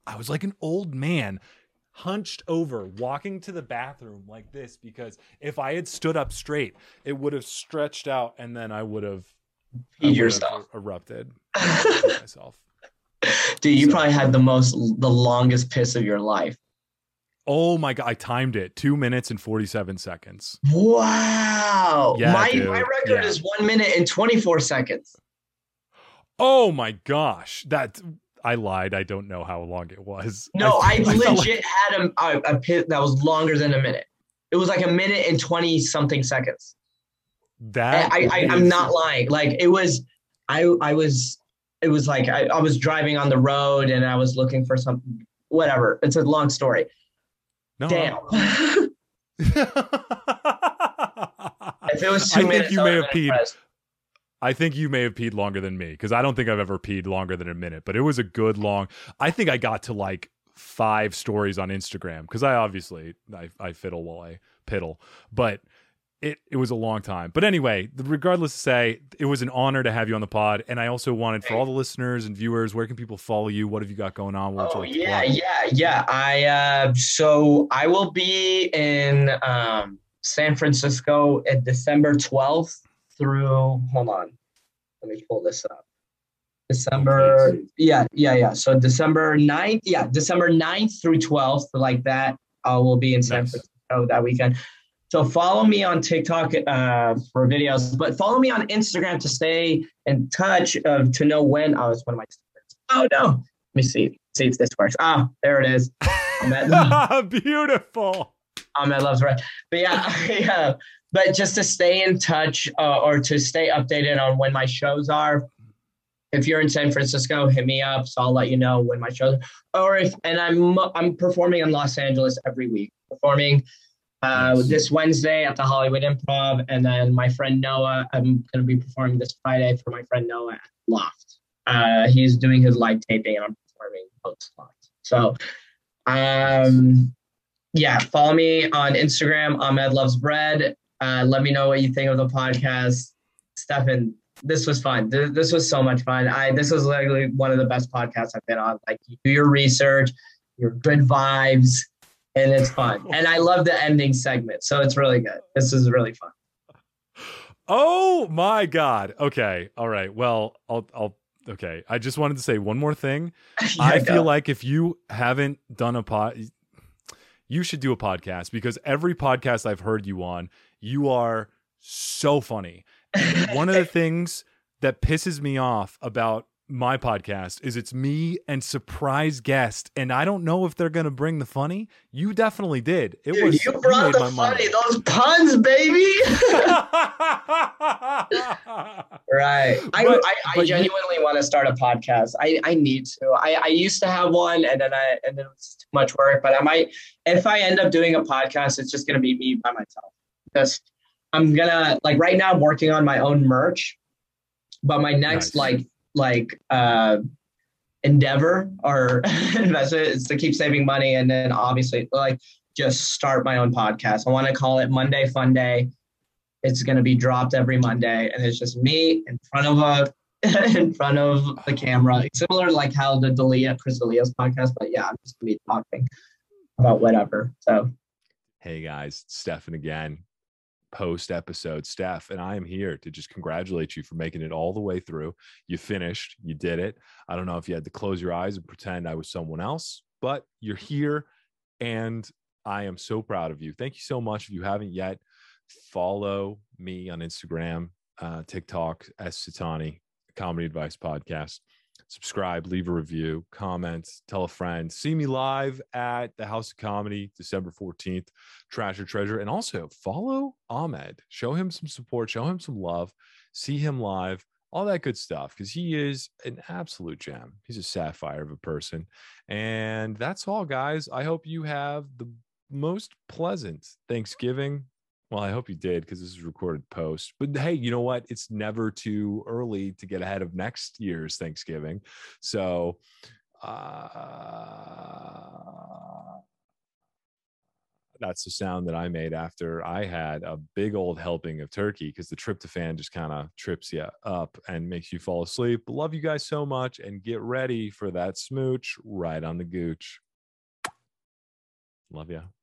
Speaker 1: I was like an old man hunched over, walking to the bathroom like this, because if I had stood up straight, it would have stretched out and then I would have
Speaker 3: yourself.
Speaker 1: erupted. Myself.
Speaker 3: Dude, you probably had the longest piss of your life.
Speaker 1: Oh my God. I timed it 2 minutes and 47 seconds.
Speaker 3: Wow.
Speaker 1: Yeah,
Speaker 3: my record is 1 minute and 24 seconds.
Speaker 1: Oh my gosh. I lied. I don't know how long it was.
Speaker 3: No, I legit had a pit that was longer than a minute. It was like 1 minute and 20 something seconds. I'm not lying. Like it was like I was driving on the road and I was looking for something, whatever. It's a long story.
Speaker 1: No.
Speaker 3: Damn. If it was 2 minutes,
Speaker 1: you may have peed. I think you may have peed longer than me, because I don't think I've ever peed longer than a minute, but it was a good long. I think I got to like 5 stories on Instagram, because I fiddle while I piddle, but it was a long time. But anyway, regardless to say, it was an honor to have you on the pod. And I also wanted, for all the listeners and viewers, where can people follow you? What have you got going on?
Speaker 3: So I will be in San Francisco at December 12th through, hold on, let me pull this up. December 9th. So December 9th through 12th, like that. I will be in San Francisco that weekend. So follow me on TikTok for videos, but follow me on Instagram to stay in touch, to know when I was one of my students. Oh no, let me see if this works. There it is.
Speaker 1: Beautiful.
Speaker 3: Ahmed Loves Red. But yeah. But just to stay in touch or to stay updated on when my shows are. If you're in San Francisco, hit me up. So I'll let you know when my shows are. I'm performing in Los Angeles every week. This Wednesday at the Hollywood Improv, and then my friend Noah, I'm going to be performing this Friday for my friend Noah at Loft. He's doing his live taping, and I'm performing post-Loft. So, follow me on Instagram, Ahmed Loves Bread. Let me know what you think of the podcast. Stefan, this was fun. This was so much fun. This was literally one of the best podcasts I've been on. Like, you do your research, your good vibes, and it's fun. And I love the ending segment. So it's really good. This is really fun.
Speaker 1: Oh my God. Okay. All right. Well, okay. I just wanted to say one more thing. I feel like if you haven't done you should do a podcast, because every podcast I've heard you on, you are so funny. And one of the things that pisses me off about my podcast is it's me and surprise guest, and I don't know if they're gonna bring the funny. You definitely did. You brought the funny, those puns, baby.
Speaker 3: Right. I genuinely want to start a podcast. I need to. I used to have one, and then it was too much work. But I might, if I end up doing a podcast, it's just gonna be me by myself. Because I'm gonna, like, right now I'm working on my own merch, but my next endeavor or investment is to keep saving money, and then obviously just start my own podcast. I want to call it Monday Fun Day. It's going to be dropped every Monday, and it's just me in front of the camera, similar to like how the Chris D'Elia's podcast. But yeah, I'm just going to be talking about whatever. So,
Speaker 1: hey guys, Stefan again. Post episode, Steph, and I am here to just congratulate you for making it all the way through. You finished, you did it. I don't know if you had to close your eyes and pretend I was someone else, but you're here, and I am so proud of you. Thank you so much. If you haven't yet, follow me on Instagram, TikTok, Sitani, Comedy Advice Podcast. Subscribe, leave a review, comment, tell a friend. See me live at the House of Comedy, December 14th, Trash or Treasure. And also follow Ahmed. Show him some support. Show him some love. See him live. All that good stuff, because he is an absolute gem. He's a sapphire of a person. And that's all, guys. I hope you have the most pleasant Thanksgiving. Well, I hope you did, because this is recorded post. But hey, you know what? It's never too early to get ahead of next year's Thanksgiving. So That's the sound that I made after I had a big old helping of turkey, because the tryptophan just kind of trips you up and makes you fall asleep. Love you guys so much, and get ready for that smooch right on the gooch. Love ya.